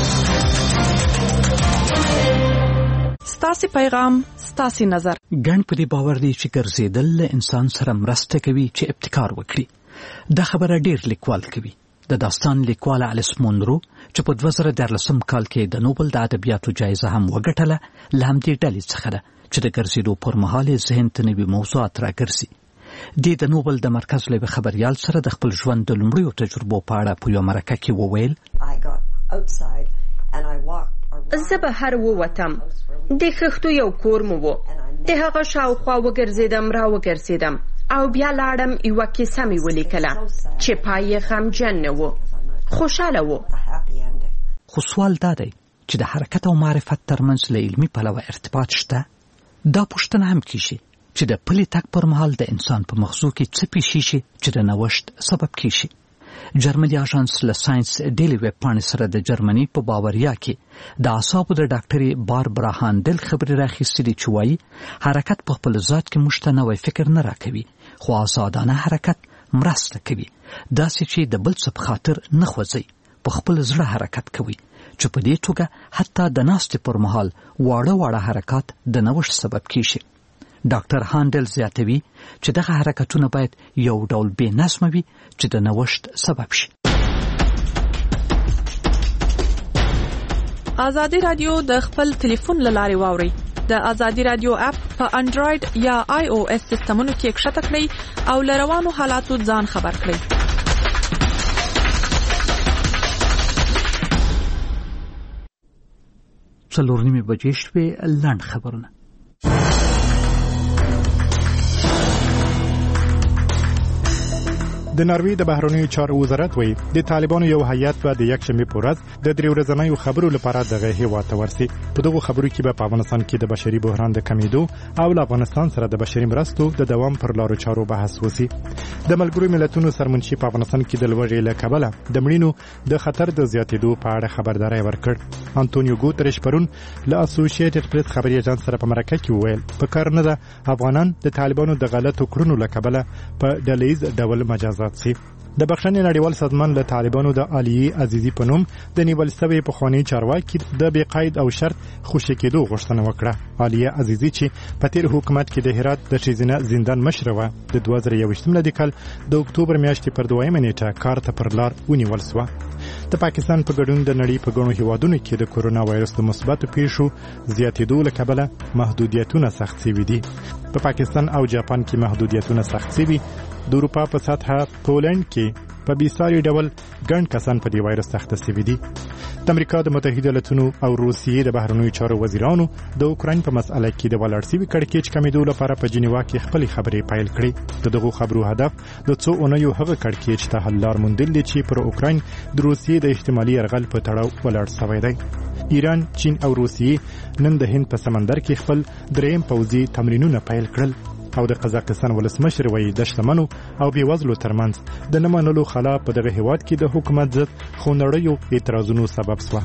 ستاسې پیغام ستاسې نظر. ګڼ په دې باور دی چې ګرځېدل له انسان سره مرسته کوي چې ابتکار وکړي. دا خبره ډېر لیکوال کوي. د داستان لیکواله الیس مونرو چې په دوه زره دیارلسم کال کې د نوبل د ادبیاتو جایزه هم وګټله، له همدې ډلې څخه ده چې د ګرځېدو پر مهال یې ذهن ته نوي موضوعات راګرځي. دې د نوبل د مرکز له یوه خبریال سره د خپل ژوند د لومړیو تجربو په اړه په یوه مرکه کې وویل: زه بهر ووتم، د خښتو یو کور مو و. د هغه شاوخوا وګرځېدم را وګرځېدم او بیا لاړم یوه کیسه مې ولیکله چې پای یې غمجن نه و، خوشحاله و. خو سوال دا دی چې د حرکت او معرفت ترمنځ له علمي پلوه ارتباط شته. دا پوښتنه هم کیږي چې د پلي تګ پر مهال د انسان په مغزو کې څه پیښیږي شي چې د نوښت سبب کیږي. جرمني اژانس له ساينس ډیلی ویب پاڼې سره د جرمني په باوریا کې د اعصابو د ډاکټري باربرا هاندل خبرې راخیستې چې وایي حرکت په خپل ذات کې موږ ته نوی فکر نه راکوي، خو آزادانه حرکت مرسته کوي، داسې چې د بل څه په خاطر نه خوځئ، په خپل زړه حرکت کوي، چې په دې توګه حتی د ناستې پر مهال واړه واړه حرکات د نوښت سبب کیږي. ډاکټر هاندل زیاتوي چې دغه حرکتونه باید یو ډول بې نظمه وي چې د نوښت سبب شي. ازادي رادیو د خپل ټلیفون له لارې واورئ. د ازادي رادیو اپ په انډراید یا آی او اس سیسټمونو کې کښته کړئ او له روانو حالاتو ځان خبر کړئ. څلور نیمې بجې شوې. لنډ خبرونه. د ناروې د بهرنیو چارو وزارت وایي د طالبانو یو هیئت به د یکشنبه په ورځ د درې ورځنیو خبرو لپاره دغه هیواد ته ورسي. په دغه خبرو کې به په افغانستان کې د بشري بحران د کمیدو او افغانستان سره د بشري مرستو د دوام پر لارو چارو بحث وسی. د ملګرو ملتونو سرمنشي په افغانستان کې د لوږې له کبله د مړینو د خطر د زیاتېدو په اړه خبرداري ورکړ. انټونیو ګوتریش پرون له اسوسییټډ پریس خبري اژانس سره په مرکه کې وویل په کار نه ده افغانان د طالبانو د غلطو کړنو له کبله په ډلهیز ډول مجازات سي. د بخښنې نړیوال سازمان له طالبانو د عالیه عزیزي په نوم د نیول شوی پخوانی چارواکي د بې قید او شرط خوشی کېدو غوښتنه وکړه. عالیه عزیزي چې په تیر حکومت کې د هرات د شیزینه زندان مشر و د دوه زره یوویشتم لدی کال د اکتوبر میاشتې پر دویمه نیټه کار ته پر لار ونیول شو. د پاکستان په ګډون د نړۍ په ګڼو هیوادونو کې د کورونا وایرس د مثبتو پیښو زیاتېدو له کبله محدودیتونه سخت شوي دي. په پاکستان او جاپان کې محدودیتونه سخت شوي. د اروپا په سطحه پولند کې په بیساري ډول ګڼ کسان په دې وایرس اخته شوي دي. د امریکا د متحده ایالاتونو او روسیې د بهرنیو چارو وزیرانو د اوکراین په مسأله کې د ولاړ شوي کړکېچ کمیدو لپاره په جنیوا کې خپلې خبرې پیل کړې. د دغو خبرو هدف د څو اونیو هغه کړکېچ ته حل لار موندل دي چې پر اوکراین د روسیې د احتمالي یرغل په تړاو ولاړ شوی دی. ایران، چین او روسیې نن د هند په سمندر کې خپل دریم پوځي تمرینونه پیل کړل او د قزاقستان ولسمشر وایي د شتمنو او بېوزلو ترمنځ د نه منلو خلا په دغه هیواد کې د حکومت ضد خونړیو اعتراضونو سبب شوه.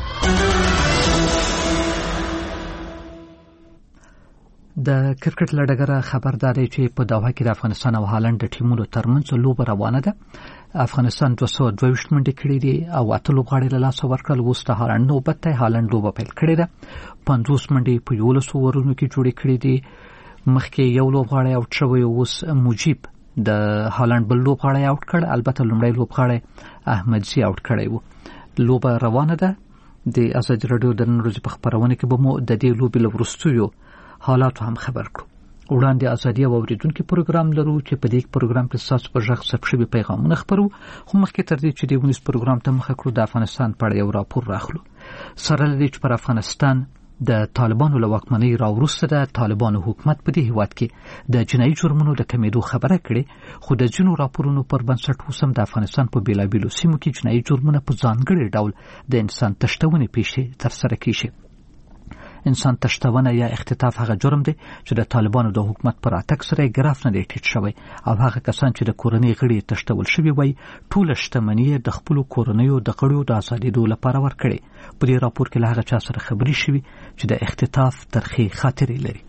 د کرکټ له ډګره خبردار دی چې په دوحه کې د افغانستان او هالند د ټیمونو ترمنځ لوبه روانه ده. افغانستان دوه سوه دوه ویشت منډې کړې دي او اته لوبغاړي له لاسه ورکړل. اوس د هالند نوبت دی. هالند لوبه پیل کړې ده. پنځوس منډې په یولسو اورونو کې جوړې کړې دي. مخکې یو لوبغاړی اوټ شوی، اوس مجیب د هالند بل لوبغاړی اوټ کړ. البته لومړی لوبغاړی احمدزي اوټ کړی و. لوبه روانه ده. د ازادي راډیو د نن ورځې په خبرونه کې به مو د دې لوبې له وروستیو حالاتو هم خبر کړو. وړاندې ازادي او اوریدونکو پروګرام لرو چې په دې پروګرام کې تاسو په ژغ ثبت شوي پیغامونه خبرو. خو مخکې تر دې چې د ونیس پروګرام ته مخه کړو د افغانستان په اړه یو راپور راخلو. سره لدې چې پر افغانستان د طالبانو له واکمنۍ راوروسته د طالبانو حکومت په دې هیواد کې د جنایي جرمونو د کمیدو خبره کړې، خو د ځینو راپورونو پر بنسټ اوس هم د افغانستان په بېلابېلو سیمو کې جنایي جرمونه په ځانګړي ډول د انسان تښتونې پیښې ترسره کیږي. انسان تښتونه یا اختطاف هغه جرم دی چې د طالبانو د حکومت پر راتګ سره یې ګراف نه دی ټیټ شوی او هغه کسان چې د کورنۍ غړي تښتول شوي وای ټوله شتمني د خپلو کورنیو د غړیو د ازادېدو لپاره ورکړي. په دې راپور کې له هغه چا سره خبرې شوي چې د اختطاف ترخې خاطرې لري.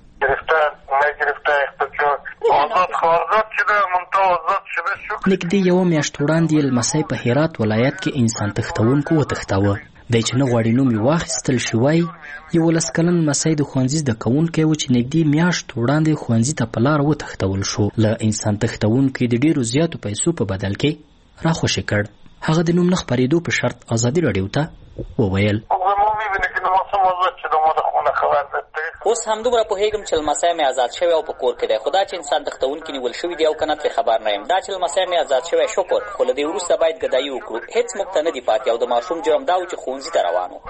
نږدې یوه میاشت وړاندې لمسی په هرات ولایت کې انسان تښتونکو وتښتاوه. دی چې نه غواړي نوم یې واخیستل شي وایي یولس کلن لمسی د ښوونځي زده کوونکی و چې نږدې میاشت وړاندې ښوونځي ته په لاره وتښتول شو. له انسان تښتونکي د ډېرو زیاتو پیسو په بدل کې راخوشي کړ. هغه د نوم نه خپرېدو په شرط ازادي راډیو ته وویل اوس همدومره پوهېږم چې لمسی مې آزاد شوی او په کور کې دی، خو دا چې انسان تښتونکي نیول شوي دي او که نه ترې خبر نه یم. دا چې لمسی مې آزاد شوی شکر، خو له دې وروسته باید ګدایي وکړو. هېڅ موږ ته نه دي پاتې او د ماشوم جرم دا و چې ښوونځي ته روان و.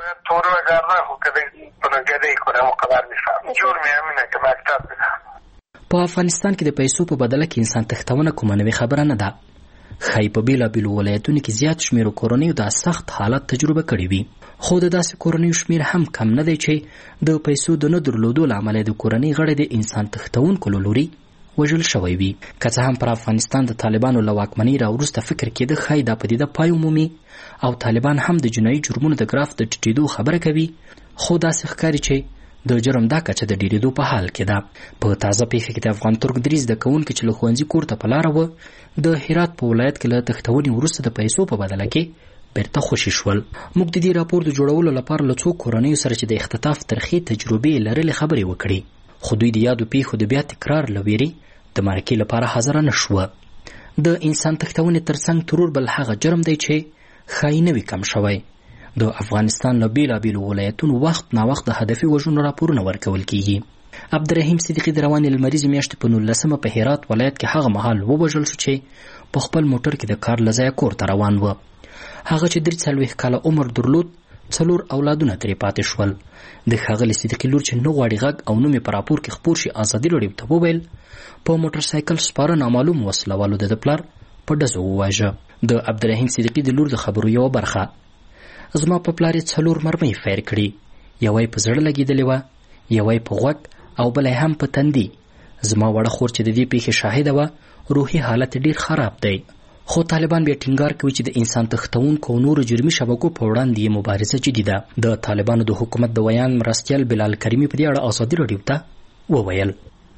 په افغانستان کې د پیسو په بدله کې انسان تښتونه کومه نوې خبره نه ده. ښایي په بېلابېلو ولایتونو کې زیات شمېرو کورنیو دا سخت حالت تجربه کړی وي، خو د داسې کورنیو شمېر هم کم نه دی چې د پیسو د نه درلودو له امله د کورنۍ غړي د انسان تښتونکو له لوري وژل شوی وي. که څه هم پر افغانستان د طالبانو له واکمنۍ راوروسته فکر کېده ښایي دا پدیده پای ومومي او طالبان هم د جنایي جرمونو د ګراف د ټیټېدو خبره کوي، خو داسې ښکاري چې د جرم دا کچه د ډېرېدو په حال کې ده. په تازه پیښه کې د افغان ترک درې زده کوونکي چې له ښوونځي کور ته په لاره وه د هرات په ولایت کې له تښتونې وروسته د پیسو په بدله کې بیرته خوشي شول. موږ د دې راپور د جوړولو لپاره له څو کورنیو سره چې د اختطاف ترخې تجربې لرلې خبرې وکړې، خو دوی د یادو پیښو د بیا تکرار له ویرې د مرکې لپاره حاضره نه شوه. د انسان تښتونې ترڅنګ ترور بل هغه جرم دی چې ښایي نه وي کم شوی. د افغانستان له بېلابېلو ولایتونو وخت ناوخت د هدفي وژنو راپورونه ورکول کیږي. عبدالرحیم صدیقي د روانې لمریزې میاشتې په نولسمه په هرات ولایت کې هغه مهال ووژل شو چې په خپل موټر کې د کار له ځایه کور ته روان و. هغه چې درې څلوېښت کاله عمر درلود، څلور اولادونه ترې پاتې شول. د ښاغلي صدیقي لور چې نه غواړي غږ او نوم یې په راپور کې خپور شي ازادي راډیو ته وویل په موټر سایکل سپاره نامعلوم وسلوالو د ده پلار په ډزو وواژه. د عبدالرحیم صدیقي د لور د خبرو یوه برخه: زما په پلار یې څلور مرمۍ فیر کړي، یوه یې په زړه لګېدلې وه، یوه یې په غوږ او بله یې هم په تندي. زما وړه خور چې د دې پیښې شاهده وه روحي حالت ډېر خراب دی. خو طالبان بیا ټینګار کوي چې د انسان تښتونکو او نورو جرمي شبکو په وړاندې یې مبارزه جدي ده. د طالبانو د حکومت د ویان مرستیال بلال کریمي په دې اړه ازادي راډیو ته وویل: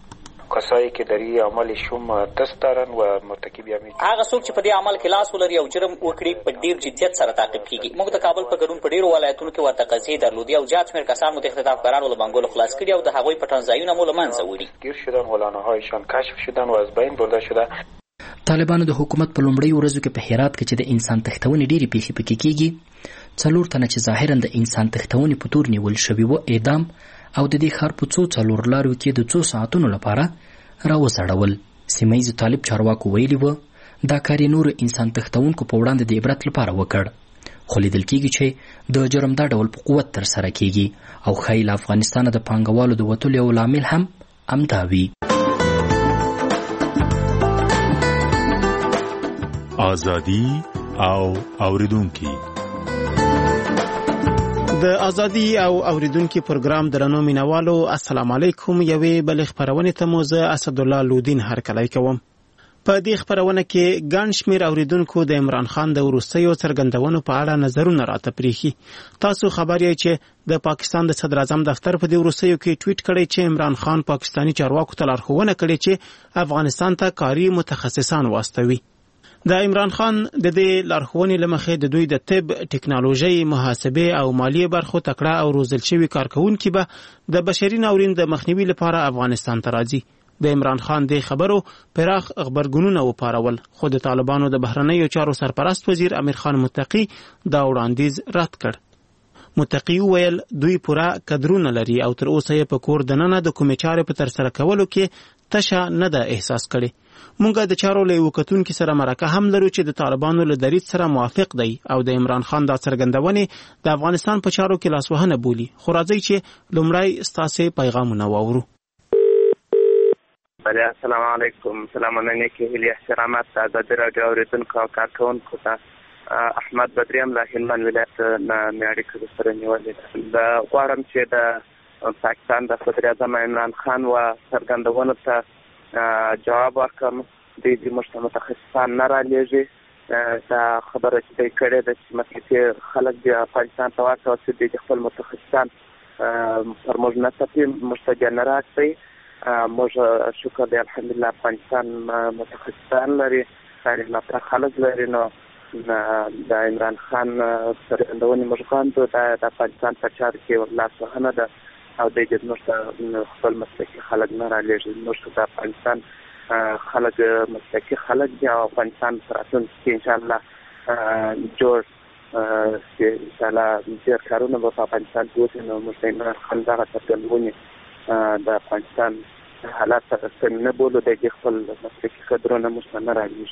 کسایی که در این عمل شوم دست دارن و مرتکب یعنی هغه څوک چې په دې عمل کې لاس ولري او جرم وکړي په ډیر جدیت سره تعقیب کیږي. موږ د کابل په ګډون په ډیرو ولایتونو کې ورته قضیې درلودې او زیات شمېر کسان مو د اختطافکارانو له بنګلو خلاص کړي او د هغوی پټن ځایونه مو له منځه وړي. گیر شدن، غلانه‌هایشان کشف شدن و از بین برده شده. طالبانو د حکومت په لومړۍ ورځو کې په هرات کې چې د انسان تښتونې ډېرې پیښې پکې کېږي، څلور تنه چې ظاهراً د انسان تښتونې په تور نیول شوي وو اعدام او د دې ښار په څو څلور لارو کې د څو ساعتونو لپاره راوڅړول. سیمه ییزو طالب چارواکو ویلي وو دا کار یې نورو انسان تښتونکو په وړاندې د عبرت لپاره وکړ، خو لیدل کېږي چې د جرم دا ډول په قوت ترسره کېږي او ښایي له افغانستانه د پانګوالو د وتلو یو لامل هم همدا وي. ازادي او اوریدونکي د ازادي او اوریدونکي پروګرام درنو مینوالو، السلام علیکم. یوې بلې خپرونې ته مو زه اسدالله لودین هرکلی کوم. په دې خپرونه کې ګڼ شمېر اوریدونکو د عمران خان د وروستیو څرګندونو په اړه نظرونه راته پرېښي. تاسو خبر یې چې د پاکستان د صدر اعظم دفتر په دې وروستیو کې ټویټ کړی چې عمران خان پاکستاني چارواکو ته لارښوونه کړې چې افغانستان ته کاري متخصصان واستوي. د عمران خان د دې لارښوونې له مخې د دوی د طب، ټکنالوژي، محاسبې او مالیې برخو تکړه او روزل شوي کارکوونکي به د بشري ناورین د مخنیوي لپاره افغانستان ته راځي. د عمران خان د خبرو پراخ خبرګونونه وپارول، خو د طالبانو د بهرنیو چارو سرپرست وزیر امیر خان متقي دا وړاندیز رد کړ. متقي وویل دوی پوره کدرونه لري او تر اوسه یې په کور دننه د کومې چارې په ترسره کولو کې تشه نه ده احساس کړي. مونږ د چارو له یو کتونکي سره مرکه هم لرو چې د طالبانو له دریځ سره موافق دی او د عمران خان دا څرګندونې د افغانستان په چارو کې لاسوهنه بولي. خو راځئ چې لومړی ستاسې پیغامونه واورو. السلام علیکم. سلامونه نیکې هیلې احترامات د ازادي راډیو اورېدونکو او کارکوونکو ته. احمد بدریم له هلمند ولایت نه مې اړیکه سره نیولې ده. غواړم چې د پاکستان د صدر اعظم عمران خان و څرګندونو ته جواب ورکړم. دوی د متخصصان نه رالیږي. دا خبره چې دوی کړې ده چې مخکې خلک د افغانستان ته واستوي چې دوی د خپل متخصصان پر موږ نه تپي، موږ ته جای نه راکوي. موږ شکر دی الحمدلله افغانستان متخصصان لري، تاریخ ناپوه خلک لري. نو د عمران خان څرګندونې موږ غواړو د افغانستان په چارو کې لاسوهنه ده او دوی د موږ ته خپل مسلکي خلک نه رالیږي. موږ د افغانستان خلک مسلکي خلک دي او افغانستان په راتلونکي کې انشاءالله جوړ چې انشاءالله ډېر کارونه به په افغانستان کې وشي. نو موږ د عمران خان دغه څرګندونې د افغانستان حالات څنګه نه بولو د خپل مسلکي قدرونه مستنه راځي.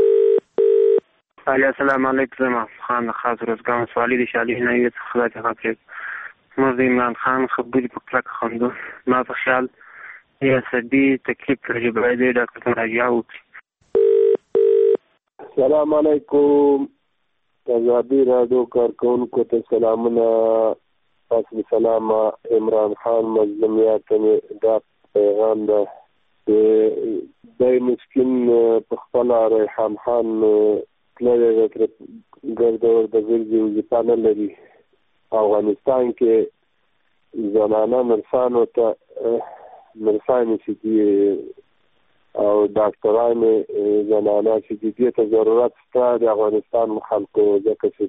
السلام علیکم خان خاص روزګان سوالی دي شالي نه یې خدای ته خاطر مرد عمران خان خبرې په کلک خوندو ما په خیال یا سدي تکلیف کړی باید ډاکټر راځي او السلام علیکم آزادی رادیو کارکونکو ته سلامونه. تاسو سلام عمران خان مظلومیت دا پیغام ده د مسکین په خپل ریحان خان کله تر ګردور د ورځې وظیفه نه لري. افغانستان کې زنانه نرسانو ته نرسانې چې دي او ډاکټرانې زنانه چې دي دې ته ضرورت شته د افغانستان خلکو ځکه چې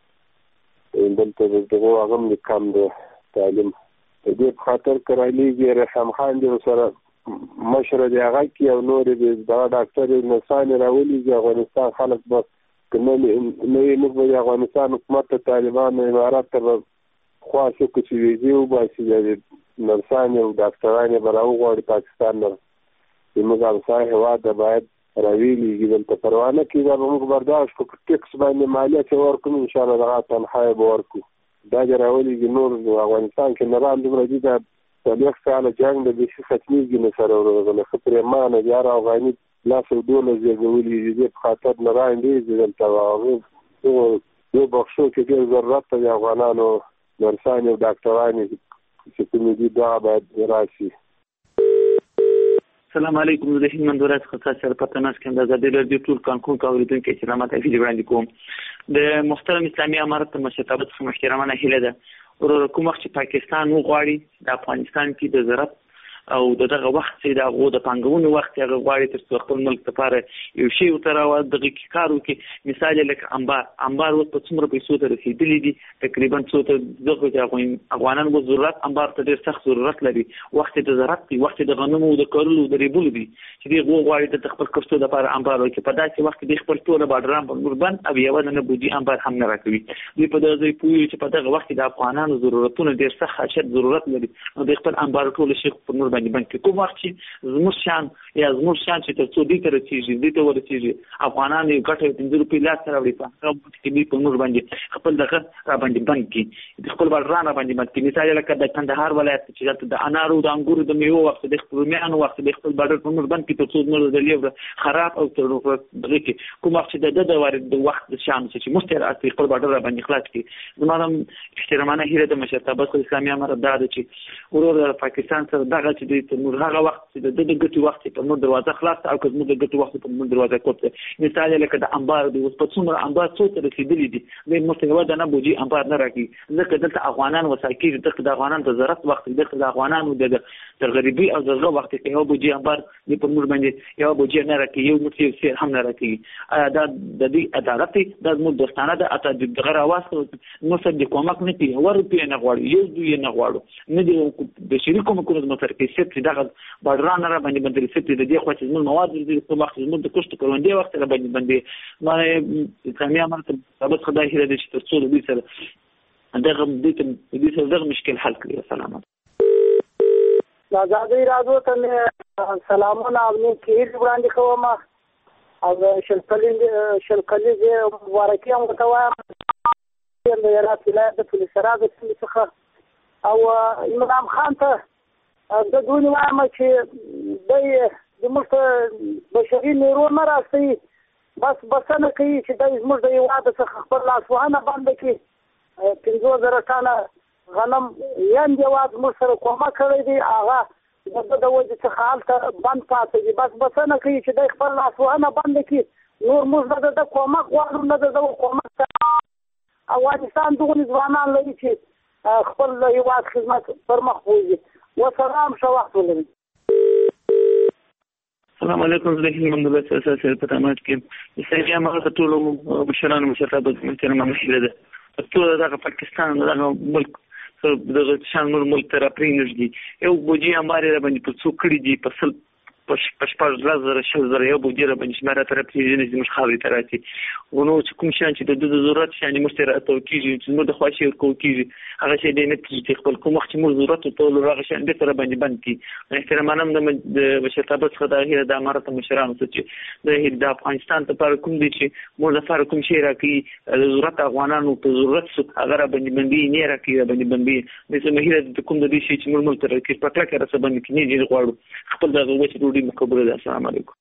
دلته د دغو هغه هم کم دی تعلیم د دې په خاطر کرایلیږي رحم خان دې سره مشره دی هغه کې او نورې د دغه ډاکټرې نرسانې راولېږي. افغانستان خلک به که نه وي موږ به د افغانستان حکومت ته طالبانو امارات ته به خواست وکړو چې ویزې وباسي د نرسانې او ډاکټرانې به راوغواړي پاکستان نه. زموږ همسایه هېواد ته باید راویلېږي دلته پروانه کې دا به موږ برداشت کړو. ټکس باندې مالیه چې ورکړو انشاءالله دغه تنخواه به ورکړو. دا چې راولېږي نور افغانستان کې نران دومره دي دا څلوېښت کاله جنګ د بیخي ختمېږي نه سره ورغله ښه پرېمانه دي. هر افغاني لاس او ډوله زېږولي دي دې په خاطر نران ډېر دي دلته. هغه یو بخښو کې ډېر ضرورت ته د افغانانو نرسانې او ډاکټرانې چې کومې دي دا باید راشي. السلام علیکم زه هلمند ولایت څخه سره پتناس کې د ازادي راډیو ټول کارکونکو اورېدونکو ته سلامات او وړاندې کوم. د محترم اسلامي امارت مشرتابه څخه محترمانه هیله ده ورور کوم وخت چې پاکستان وغواړي د افغانستان کې د زراعت او دغه وخت چې د هغو د پانګونې وخت هغه غواړي تر څو خپل ملک لپاره یو شی وتراوه دغه کې کار وکړي. مثال لکه انبار انبار اوس په څومره پیسو ته رسېدلی دي تقریبا څو ته دغه د افغانانو به ضرورت انبار ته ډېر سخت ضرورت لري. وخت د زراعت دی وخت د غنمو د کرلو د ریبلو دی چې دوی غواړي د خپل کښتو لپاره انبار وکړي. په داسې وخت کې د خپل ټوله بارډران په نور بند او یوه نه بودي انبار هم نه راکوي. دوی په دغه ځای پوهېږي چې په دغه وخت کې د افغانانو ضرورتونه ډېر سخت حاجت ضرورت لري نو د خپل انبار ټوله شي په نور باندې بند کړي. کوم وخت چې زموږ شان یا زموږ شان چې تر څو دې ته رسېږي دې ته ورسېږي افغانان یو ګټه پنځه روپۍ لاس ته راوړي په هغه وخت کې دوی په نور باندې خپل دغه را باندې بند کړي د خپل بارډران را باندې بند کړي. مثال لکه د کندهار ولایت چې دلته د انارو د انګورو د میوو وخت د خپل رومیانو وخت د خپل بارډر په نور بند کړي تر څو زموږ د لیو خراب او تر دغه کې کوم وخت چې د د وارد د وخت د شان چې مستعار خپل بارډر را باندې خلاص کړي. زما هم احترامانه هیله د مشرتابه اسلامي امارت دا ده چې ورور پاکستان سره دغه چې د نور هغه وخت چې د د ګټو وخت په نور دروازه خلاص او که موږ د ګټو وخت په نور دروازه کوته. مثال لکه د انبار د اوس په څومره انبار څو ته رسېدلي دي د مستوى د نه بوجي انبار نه راکړي ځکه دلته افغانان وساکي دغه د افغانان د زراعت وخت دغه د افغانانو د د غریبي او دغه وخت کې یو بوجي انبار د په نور باندې یو بوجي نه راکړي یو متي سیر هم نه راکړي. دا د دې عدالت د موږ دوستانه د اته دغه راوستو نو څه د کومک نه کوي ور په نه غواړي یو دوی نه غواړو نه دي د شریکو مکو د مترکې چې دغه بارډران را باندې باندې رسېدي د دې خو چې زموږ مواد د کوم وخت زموږ د کښت کروندې وخت را باندې باندې ما اسلامي امارت ثابت خدای هیله دې چې تر څو دې سره دغه دې سره دغه مشکل حل کړي. سلامات آزادی راډیو ته سلامونه او نیکي وړاندې کوم او شلکلي شلکلي مبارکي هم ورته وایم د هرات ولایت د پولیس راځي څخه او عمران خان ته د دوی وایم چې د زموږ بشري نیرو نه راځي بس بسنه کوي چې د زموږ د هېواد څخه خپل لاسوهنه بنده کړي. پنځه زره ټنه غنم یاندې هېواد زموږ سره کومک کړی دی هغه د د وجې څخه هلته بند پاتې دي. بس بسنه کوي چې د خپل لاسوهنه بنده کړي نور موږ نه د کومک غواړو نه د کومک. افغانستان دغه ځوانان لري چې خپل هېواد خدمت پر مخ بوځي. وسلام ښه وخت ولرئ. السلام علیکم زه هلمند ولایت څخه په تماس کې اسلامي امارت ټولو مشرانو مشرتابه محترمانه هیله ده ټول دغه پاکستان دغه ملک دغه شان نور ملک ته راپرېږدي یو بوجي انبار را باندې په څو کړي دي په سل په شپږ لس زره شل زره یو بودجه را باندې شمېره طرف کېږي زموږ خاورې ته راځي نو چې کوم شیان چې د دوی د ضرورت شیان موږ ته راته کېږي چې موږ د خوښۍ ورکول کېږي هغه شی دی نه کېږي خپل کوم وخت چې موږ ضرورت ټول هغه شیان بېرته را باندې بند کړي احتراماً هم د مشرتابه څخه د هیله د امارت مشرانو څخه چې د افغانستان لپاره کوم دي چې موږ لپاره کوم شی راکړي د ضرورت افغانانو په ضرورت څخه هغه را باندې بندي نه راکړي را باندې بندي د سمهیره د کوم د دې شي چې موږ مل تر کې په کله کې را باندې کې نه دي غواړو خپل د وچ ډوډۍ مقبره ده. السلام علیکم.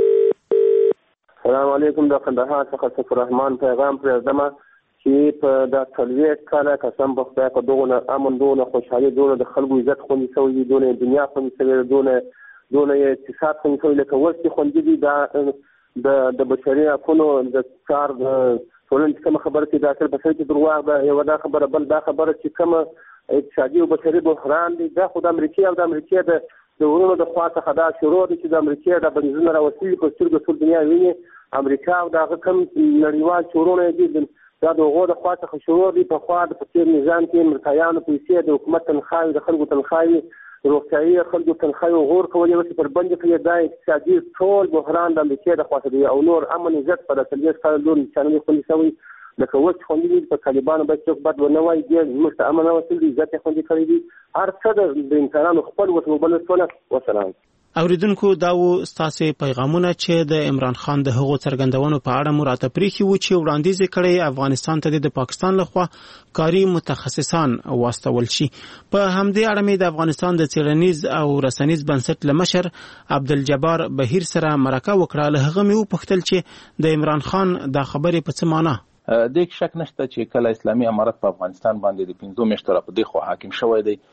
السلام علیکم. د قندهار څخه صفر الرحمن پیغام پرېږدم چې په د څلوېښت کاله قسم په خدای په دغه امن دونه خوشحالي دونه د خلکو عزت خوندي شوی دونه دنیا خوندي شوی دونه دونه اقتصاد خوندي شوی لکه اوس چې خوندي دي د د بشري حقونو د کار د ټولنې کومه خبره چې دا تر بشري درواغ ده یو دا خبره بل دا خبره چې کومه اقتصادي او بشري بحران دی دا خو د امریکا او د امریکا د د ورونو د خوا څخه دا شروع دي چې د امریکا د بنزونه راوستي په سترګو ټول دنیا ویني امریکا او دغه کوم نړیوال شورونه دي دا د هغو د خوا څخه شروع دي په خوا د فقیر نظام کې مرتایانو پیسې د حکومت تنخواهي د خلکو تنخواهي روغتیایي خلکو تنخواهي غور کول یو چې پر بند کړي دا اقتصادي ټول بحران د امریکا د خوا څخه دی او نور امن عزت په څلوېښت کاله لور نشانه خوندي شوی لکه اوس خوندي دي په طالبانو باید څوک بد ونه وایي دی موږ ته امن او سولې عزت خوندي کړی دي هر څه د انسانانو خپل وسوبلتونه. وسلام. اوریدونکو دا و ستاسو پیغامونه چې د عمران خان د هغو څرګندونو په اړه مو راته پریښي وو چې وړاندیز کړي افغانستان ته د پاکستان لخوا کاري متخصصان واستول شي. په همدې اړه مې د افغانستان د څېړنیز او رسنیز بنسټ له مشر عبدالجبار بهیر سره مرکه وکړه. له هغه مې وپوښتل چې د عمران خان دا خبرې په څه معنا د یک شک نشته چې کله اسلامي امارت په افغانستان باندې د پنځو میاشتو را په دې خوا حاکم شوی دی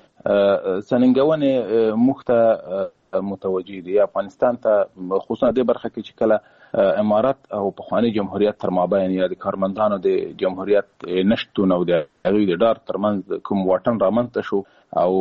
سننګونې موږ ته متوجه دي افغانستان ته خصوصا د برخه کې چې کله امارت او پخوانی جمهوریت تر مابین یا د کارمندانو د جمهوریت نشتون او د هغوی د ډار ترمنځ کوم واټن رامنځته شو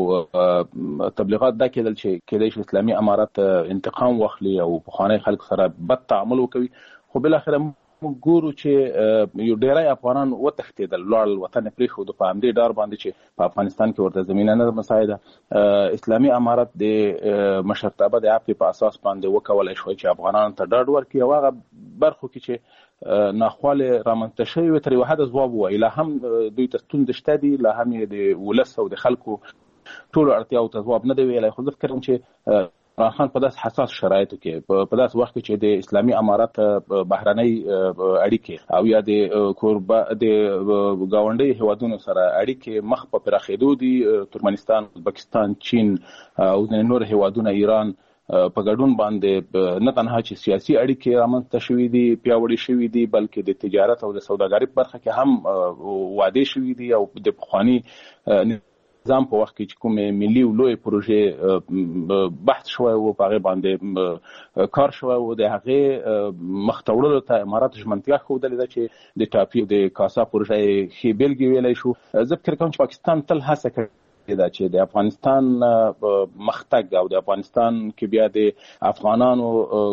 او تبلیغات دا کېدل چې کېدای شي اسلامي امارت انتقام واخلي او پخوانی خلک سره بد تعامل وکوي خو بالاخره موږ ګورو چې یو ډیری افغانان وتښتېدل لاړل وطن یې پرېښود په همدې ډار باندې چې په افغانستان کې ورته زمینه نه مساعده اسلامي امارت د مشرتابه د عفو په اساس باندې وکولی شوی چې افغانانو ته ډاډ ورکړي او هغه برخو کې چې ناخوالې رامنځته شوې وي تر یوه حده ځواب ووایي لا هم دوی ته ستونزې شته دي لا هم یې د ولس او د خلکو ټولو اړتیاوو ته ځواب نه دی ویلی خو زه فکر کوم چې عمران خان په داسې حساس شرایطو کې په داسې وخت کې چې د اسلامي امارت بهرنۍ اړیکې او یا د کوربه د ګاونډي هیوادونو سره اړیکې مخ په پراخېدو دي ترکمنستان ازبکستان چین او د نور هیوادونه ایران په ګډون باندې نه تنها چې سیاسي اړیکې رامنځته شوي دي پیاوړې شوي دي بلکې د تجارت او د سوداګرۍ په برخه کې هم وعدې شوي دي او د پخواني نظام په وخت کې چې کومې ملي او لوی پروژې بحث شوی و په هغې باندې کار شوی و د هغې مخته وړلو ته امارت ژمنتیا ښودلې ده چې د ټاپي د کاسا پروژه یې ښې بېلګې ویلی شو. زه فکر کوم چې پاکستان تل هڅه کړې ده چې د افغانستان مختګ او د افغانستان کې بیا د افغانانو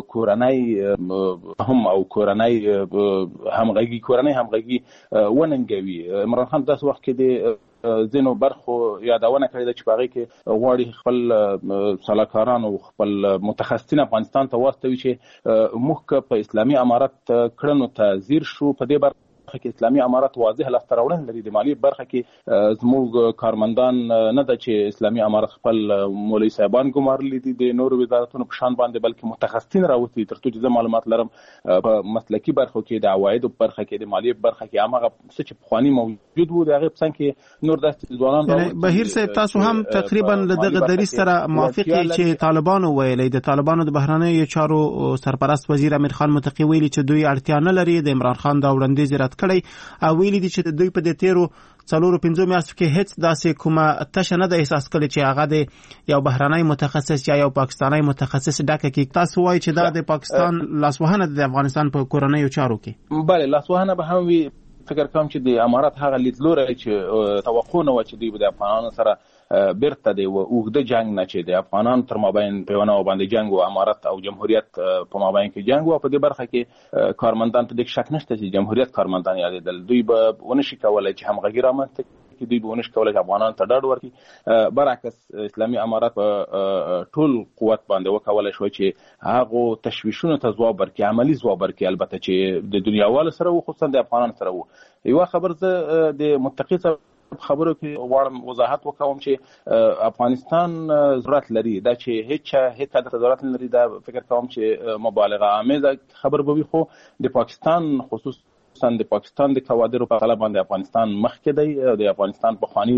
کورنۍ هم او کورنۍ همغږي کورنۍ همغږي وننګوي. عمران خان داسې وخت کې د ځینو برخو یادونه کړې ده چې په هغې کې غواړي خپل سلاکاران او خپل متخصصین افغانستان ته واستوي چې موږ که په اسلامي امارت کړنو ته ځیر شو په دې برخه کې اسلامي امارت واضح لاسته راوړنې لري. د مالیې برخه کې زموږ کارمندان نه ده چې اسلامي امارت خپل مولوي صاحبان ګمارلي دي د نورو وزارتونو په شان باندې بلکې متخصصین راوستي تر څو چې زه معلومات لرم په مسلکي برخو کې د عوایدو په برخه کې د مالیې برخه کې هماغه څه چې پخواني موجود وو د هغې په څنګ کې نور داسې ځوانان بهیر صاحب تاسو هم تقریبا له دغه دریځ سره موافق یې چې طالبانو ویلي د طالبانو د بهرنیو چارو سرپرست وزیر امیر خان متقي ویلي چې دوی اړتیا نه لري د عمران خان دا وړاندیز رد کړی او ویلي دي چې دوی په دې تیرو څلورو پنځو میاشتو کې هیڅ داسې کومه تشه نه ده احساس کړې چې هغه د یو بهرنی متخصص یا یو پاکستانی متخصص ډکه کړي. تاسو وایي چې دا د پاکستان لاسوهنه د افغانستان په کورنیو چارو کې؟ بله لاسوهنه به هم وي. فکر کوم چې د امارت هغه لیدلوری چې توقع نه وه چې دوی به د افغانانو سره بیرته د اوږده جنګ نه چې د افغانانو تر مابین په یوه نوع باندې جنګ و امارت او جمهوریت په مابین کې جنګ و. په دې برخه کې کارمندان ته د شک نشته چې جمهوریت کارمندان یادېدل دوی به ونه شي کولی چې همغږي رامنځته کې دوی به ونشي کولی چې افغانانو ته ډاډ ورکړي. برعکس اسلامي امارات په ټول قوت باندې وکولی شوی چې هغو تشویشونو ته ځواب ورکړي، عملي ځواب ورکړي، البته چې د دنیاوالو سره و، خصوصا د افغانانو سره و. یوه خبر زه د متقي خبرو کې غواړم وضاحت وکوم چې افغانستان ضرورت لري دا چې هیڅ هیڅ قدر ضرورت لري، دا فکر کوم چې مبالغه آمیزه خبر به وي، خو د پاکستان خصوص د پاکستان د کوادرو په غلبه باندې افغانستان مخکې دی. د افغانستان پخواني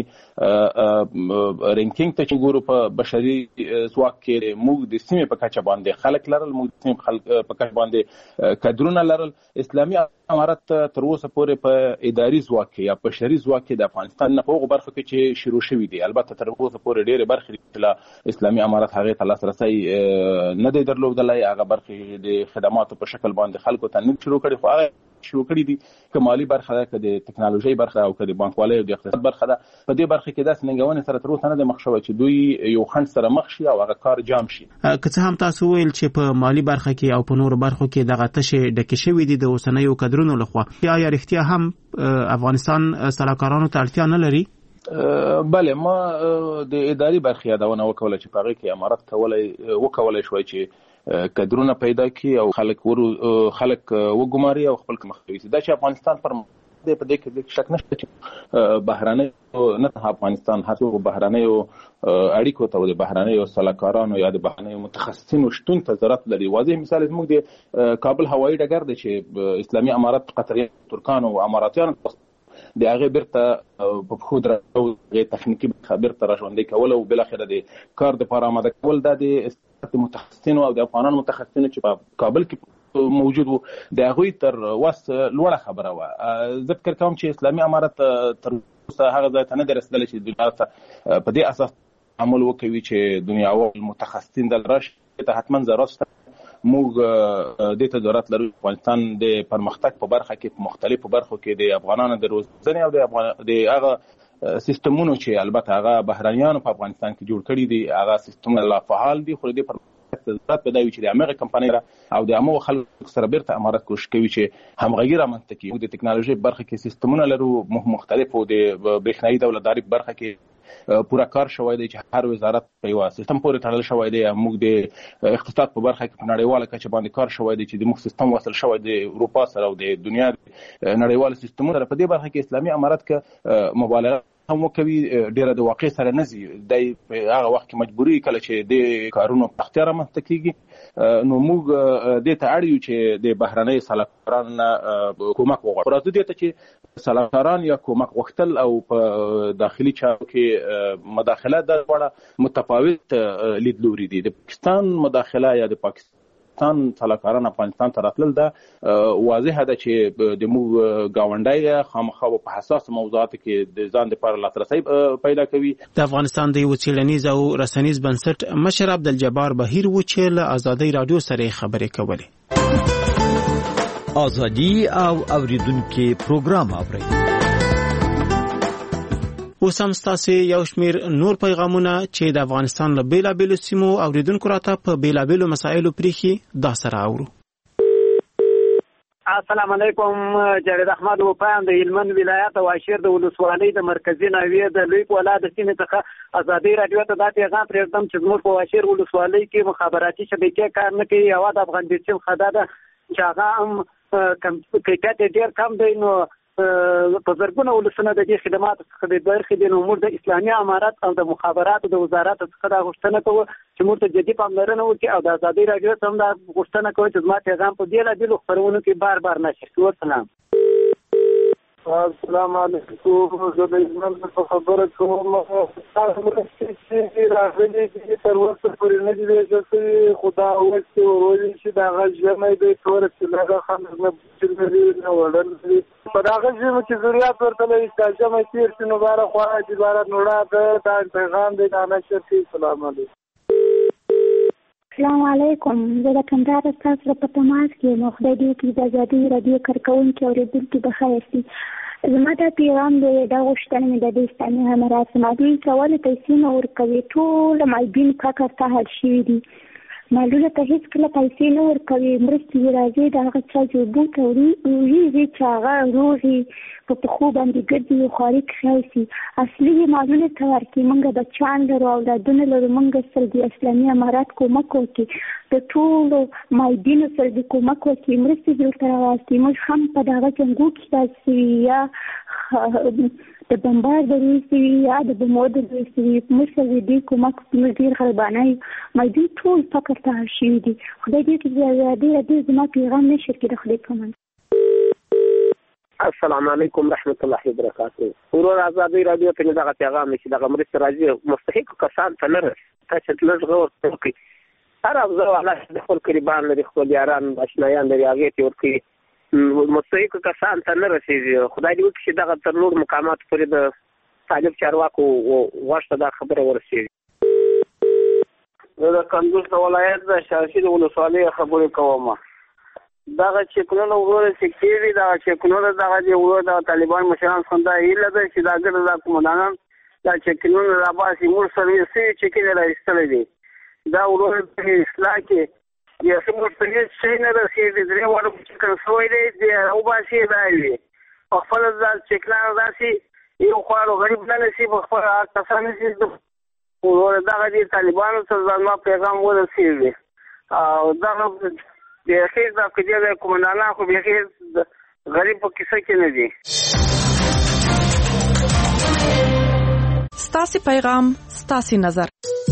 رینکینګ ته چې ګورو په بشري ځواک کې موږ د سیمې په کچه باندې خلک لرل، موږ د سیمې په کچه باندې کادرونه لرل. اسلامي امارت تر اوسه پورې په اداري ځواک کې یا بشري ځواک کې د افغانستان نه په هغو برخو کې چې شروع شوي دي، البته تر اوسه پورې ډېرې برخې چې اسلامي امارت هغې ته لاسرسی نه دی درلودلی، هغه برخې د خدماتو په شکل باندې خلکو ته نه شروع کړي، خو هغه شروع کړي دي که مالي برخه ده، که د ټکنالوژۍ برخه او که د بانکوالۍ او د اقتصاد برخه ده. په دې برخه کې داسې ننګونې سره تر اوسه نه دی مخ شوی چې دوی یو خنډ سره مخ شي او هغه کار جام شي. که څه هم تاسو ویل چې په مالي برخه کې او په نورو برخو کې دغه تشې ډکې شوي دي د اوسنیو کادرونو لخوا، آیا رښتیا هم افغانستان سلاکارانو ته اړتیا نه لري؟ بله، ما د اداري برخې یادونه وکوله چې په هغې کې امارت کولی وکولی شوی چې کادرونه پیدا کړي او خلک ورو خلک وګماري او خپل مخنیوي شي. دا چې افغانستان پر دې په دې کې شک نشته چې بهرنۍ نه ته افغانستان هر څو بهرنیو اړیکو ته او د بهرنیو سلاکارانو یا د بهرنیو متخصصینو شتون ته ضرورت لري. واضح مثال زموږ د کابل هوایي ډګر دی چې اسلامي امارت قطریان، ترکانو او اماراتیانو د هغې بیرته په پښو درول، هغې تخنیکي بیرته راژوندی کول او بالاخره د کار دپاره آماده کول، دا د متخصصینو او د افغانانو متخصصینو چې په کابل کې موجود وو د هغوی تر وس لوړه خبره وه. زه فکر کوم چې اسلامي امارت تر اوسه هغه ځای ته نه دی رسېدلی چې دنیا ته په دې اساس عمل وکوي چې دنیاوال متخصصین دلته راشي. ته حتما ضرورت شته، موږ دې ته ضرورت لرو. افغانستان د پرمختګ په برخه کې په مختلفو برخو کې د افغانانو د روزنې او د افغان د هغه سیستمونو چې البته هغه بهرنیانو په افغانستان کې جوړ کړي دي، هغه سیستمونه لا فعال دي، خو دې پر ضرورت پیدا وي چې د همغې کمپنۍ را او د همغو خلکو سره بیرته امارت کوشش کوي چې همغږي رامنځته کړي. موږ د ټکنالوژۍ برخه کې سیستمونه لرو، مختلفو د برېښنایي دولتداري برخه کې پورا کار شوی دی چې هر وزارت په یوه سیستم پورې تړل شوی دی. موږ د اقتصاد په برخه کې په نړیواله کچه باندې کار شوی دی چې د موږ سیستم وصل شوی دی اروپا سره او د دنیا نړیوال سیستمونه سره. په دې برخه کې اسلامي امارت که مبالغه هم وکوي ډېره د واقع سره نه ځي، دی په هغه وخت کې مجبوري کله چې د کارونو پراختیا رامنځته کېږي، نو موږ دې ته اړ یو چې د بهرنۍ سلاکارانو نه کومک وغواړو. راځو دې ته چې سلاکاران یا کومک غوښتل او په داخلي چارو کې مداخله دا دواړه متفاوت لیدلوري دي. د پاکستان مداخله یا د پاکستان سلاکاران افغانستان ته راتلل دا واضحه ده چې د موږ ګاونډی خامخا په حساس موضوعاتو کې د ځان لپاره لاسرسی پیدا کوي. د افغانستان د یو څېړنیز او رسنیز بنسټ مشر عبدالجبار بهیر و چې له ازادۍ راډیو سره خبرې کولې. ازادي او اوریدونکو پروګرام اوري. اوس هم ستاسو یو شمیر نور پیغامونه چې د افغانستان له بیلابیلو سیمو اوریدونکو راته په بیلابیلو مسایلو پریخي دا سره اورو. السلام علیکم، جاوید احمد وپایم د هلمند ولایت واشیر د ولسوالۍ د مرکزي ناحیې د لوی کولا د سیمې څخه ازادي راډیو ته دا پیغام پرېږدم چې زموږ په واشیر ولسوالۍ کې مخابراتي شبکې کار نه کوي. یوه د افغان بیسیم خدا ده چې هغه هم کیفیت ډېر کم دی، نو په زرګونه ولسونه د دې خدماتو څخه د برخې دي. نو موږ د اسلامي امارت او د مخابراتو د وزارت څخه دا غوښتنه کوو چې موږ ته جدي پاملرنه وکړي او د ازادۍ راډیو څخه هم دا غوښتنه کوو چې زما پیغام په بېلابېلو خپرونو کې بار بار نشر شي. والسلام. السلام علیکم، زه د هلمند په خبره کوم. تاسو مرستې چې راغلي دي تر اوسه پورې نه دي ویشل شوي، خو دا اوس چې ورویل شي د هغه ژمی دی ټوله چې لږه خلک نه بوچل لري نه وړل لري. په دغه ژمي چې ضرورت ورته لري چې ژمی تېر شي نو باره خوا چې باره نوړه ده دا پیغام دی دا نشر کوي. سلام علیکم. السلام علیکم، زه د کندهار ستاسو په تماس کې یم. خدای دې وکړي د ازادۍ راډیو کارکوونکي اورېدونکي به خیر شي. زما دا پیغام دی، دا غوښتنه مې د دې اسلامي امارات نه دوی کولای پیسې نه ورکوي، ټول مالبین پاکه سهل شوي دي. معلوله ته هیڅ کله پیسې نه ورکوي، مرستې راځي د هغه چا چې اوبو ته وریږي چې هغه روغي په پښو باندې ګرځي او خواري کښی اصلي معلوله ته ورکړي. موږ بچیان لرو، اولادونه لرو، موږ سره د اسلامي امارات کومک وکړي، د ټولو مایدینو سره د کومک وکړي، مرستې دلته راوستي. موږ هم په دغه جنګو کې داسې یا د بمباردري سوي یا د بمودري سوي موږ سره دې کومک موږ ډېر غریبانه یو، مایدین ټول فقر ته اړ شوي دي. خدای دې کې ډېر ډېر زما پیغام نشر کړي د خدای په منځ. السلام علیکم رحمت الله وبرکاته. ورور آزادی رادیو ته دغه پیغام چې دغه مرستې راځي مستحق کسان ته نه رسي، تاسو لږ غور وکړئ. هر افزر والا د خپل قربان لري، خپل یاران آشنایان لري، هغې ته ورکوي، مستحق کسان ته نه رسېږي. خدای دې وکړي چې دغه تر نور مقامات پورې د طالب چارواکو غوږ ته دا خبره ورسېږي. زه د کندوز د ولایت د شاشید ولسوالۍ خبرې کوم. دغه چکنونه ورور چې کېږي، دغه چکنونه دغه د ورور د طالبان مشران څخه دا هیله ده چې دا ګرد دا قومندانان دا چکنونه راباسي. موږ سرویس سوي چکنې را ایستلی دي. دا ورور په اصلاح کې یا څومره په هېڅ شی نه رسېږي. درې واړه چکن سوی دی دی وباسي دا وي په خپله دا چکنان داسې یو خواړو غریب نه نشي په خپله هر کسان نشي. ورور دغه دې طالبانو ته زما پیغام ورسېږي او دغه بیخي دا کدی د کومندانان خو بیخي غریب په کیسه کې نه دي. ستاسو پیغام ستاسو نظر.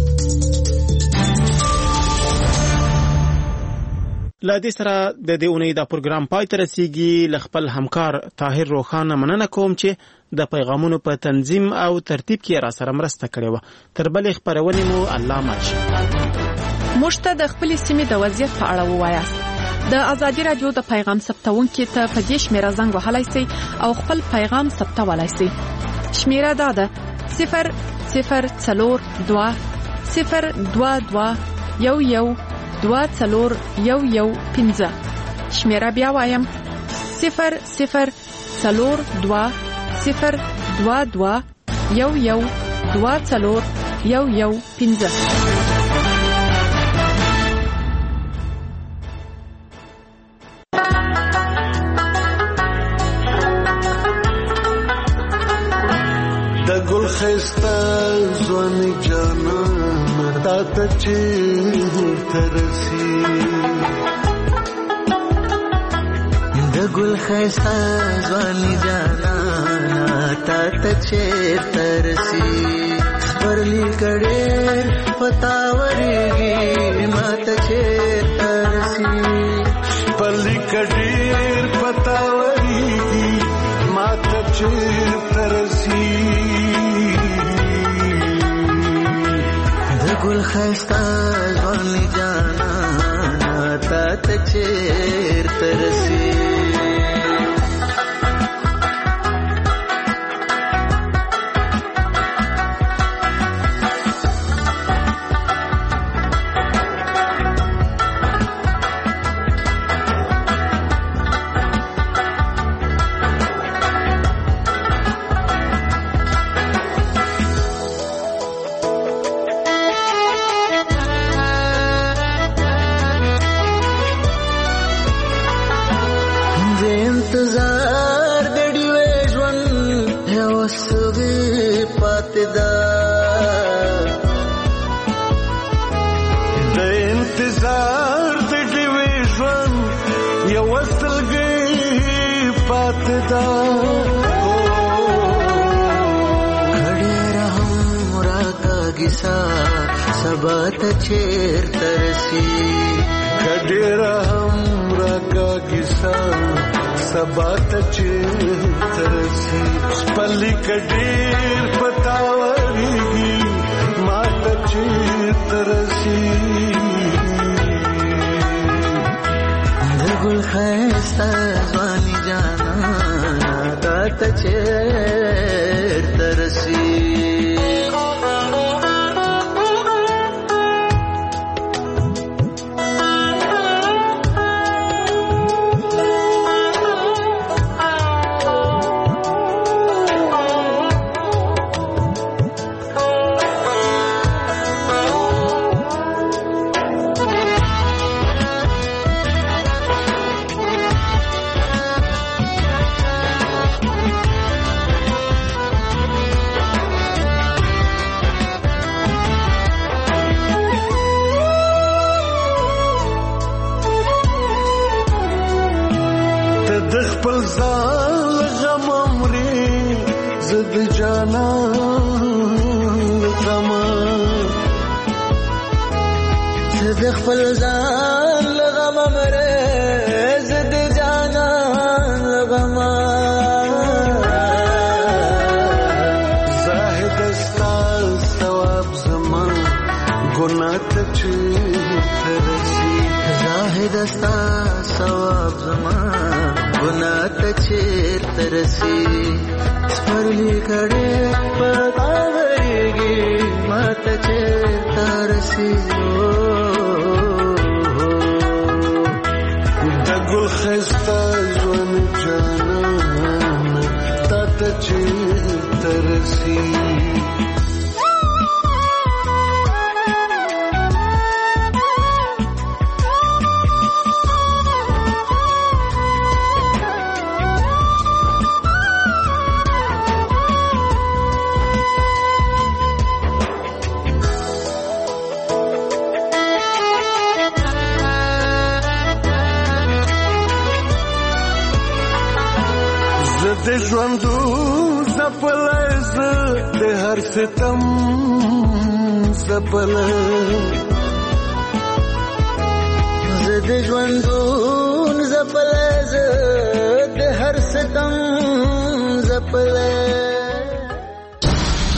لا دې سره د دې اونۍ دا پروګرام پای ته رسیږي. ل خپل همکار طاهر روخانه مننه کوم چې د پیغامونو په تنظیم او ترتیب کې را سره مرسته کړې و. تر بلې خبرونه مو الله ماشي. موږ ته د خپل سیمې د وضعیت په اړه ووایاست. د ازادي رادیو د پیغام ثبتونکو ته په دې شمیره زنګ وهلای شئ او خپل پیغام ثبتولای شئ. شمیره دا ده صفر صفر څلور دوه صفر دوه دوه یو یو دوه څلور یو یو پنځه. شمیره بیا وایم صفر صفر څلور دوه صفر دوه دوه یو یو دوه څلور یو یو پنځه. ګل خسته ځواني جانان تا ته چیرته رسي، د ګل خسته ځواني جانان تا ته چیرته رسي. پرلی کړي پتا ورګي ما ته چیرته رسي، پرلی کړي پتا ورګي ما ته چیرته رسي. ګل خسته ځواني جانان تا ته چیرته رسي. سبا ته چیرته رسي، کډیر هم راکاږي سبا ته چیرته رسي. پلی کډیر پتا ورګي ما ته چیرته رسي. د ګل خسته ځواني جانان تا ته چیرته رسي. جانان غما زد خپل ځان لغما مره زد جانان غما زاهد استال ثواب زمان ګناه ته ترسي زاهد استال ثواب زمان ګناه ته ترسي سپرلی کړه پتاوريږي ماته چې ترسي د ګل خسته ژوند جانان ته چې ترسي د ژوندو زپلای ز د هر ستم زپلای ز د ژوندو زپلای ز د هر ستم زپلای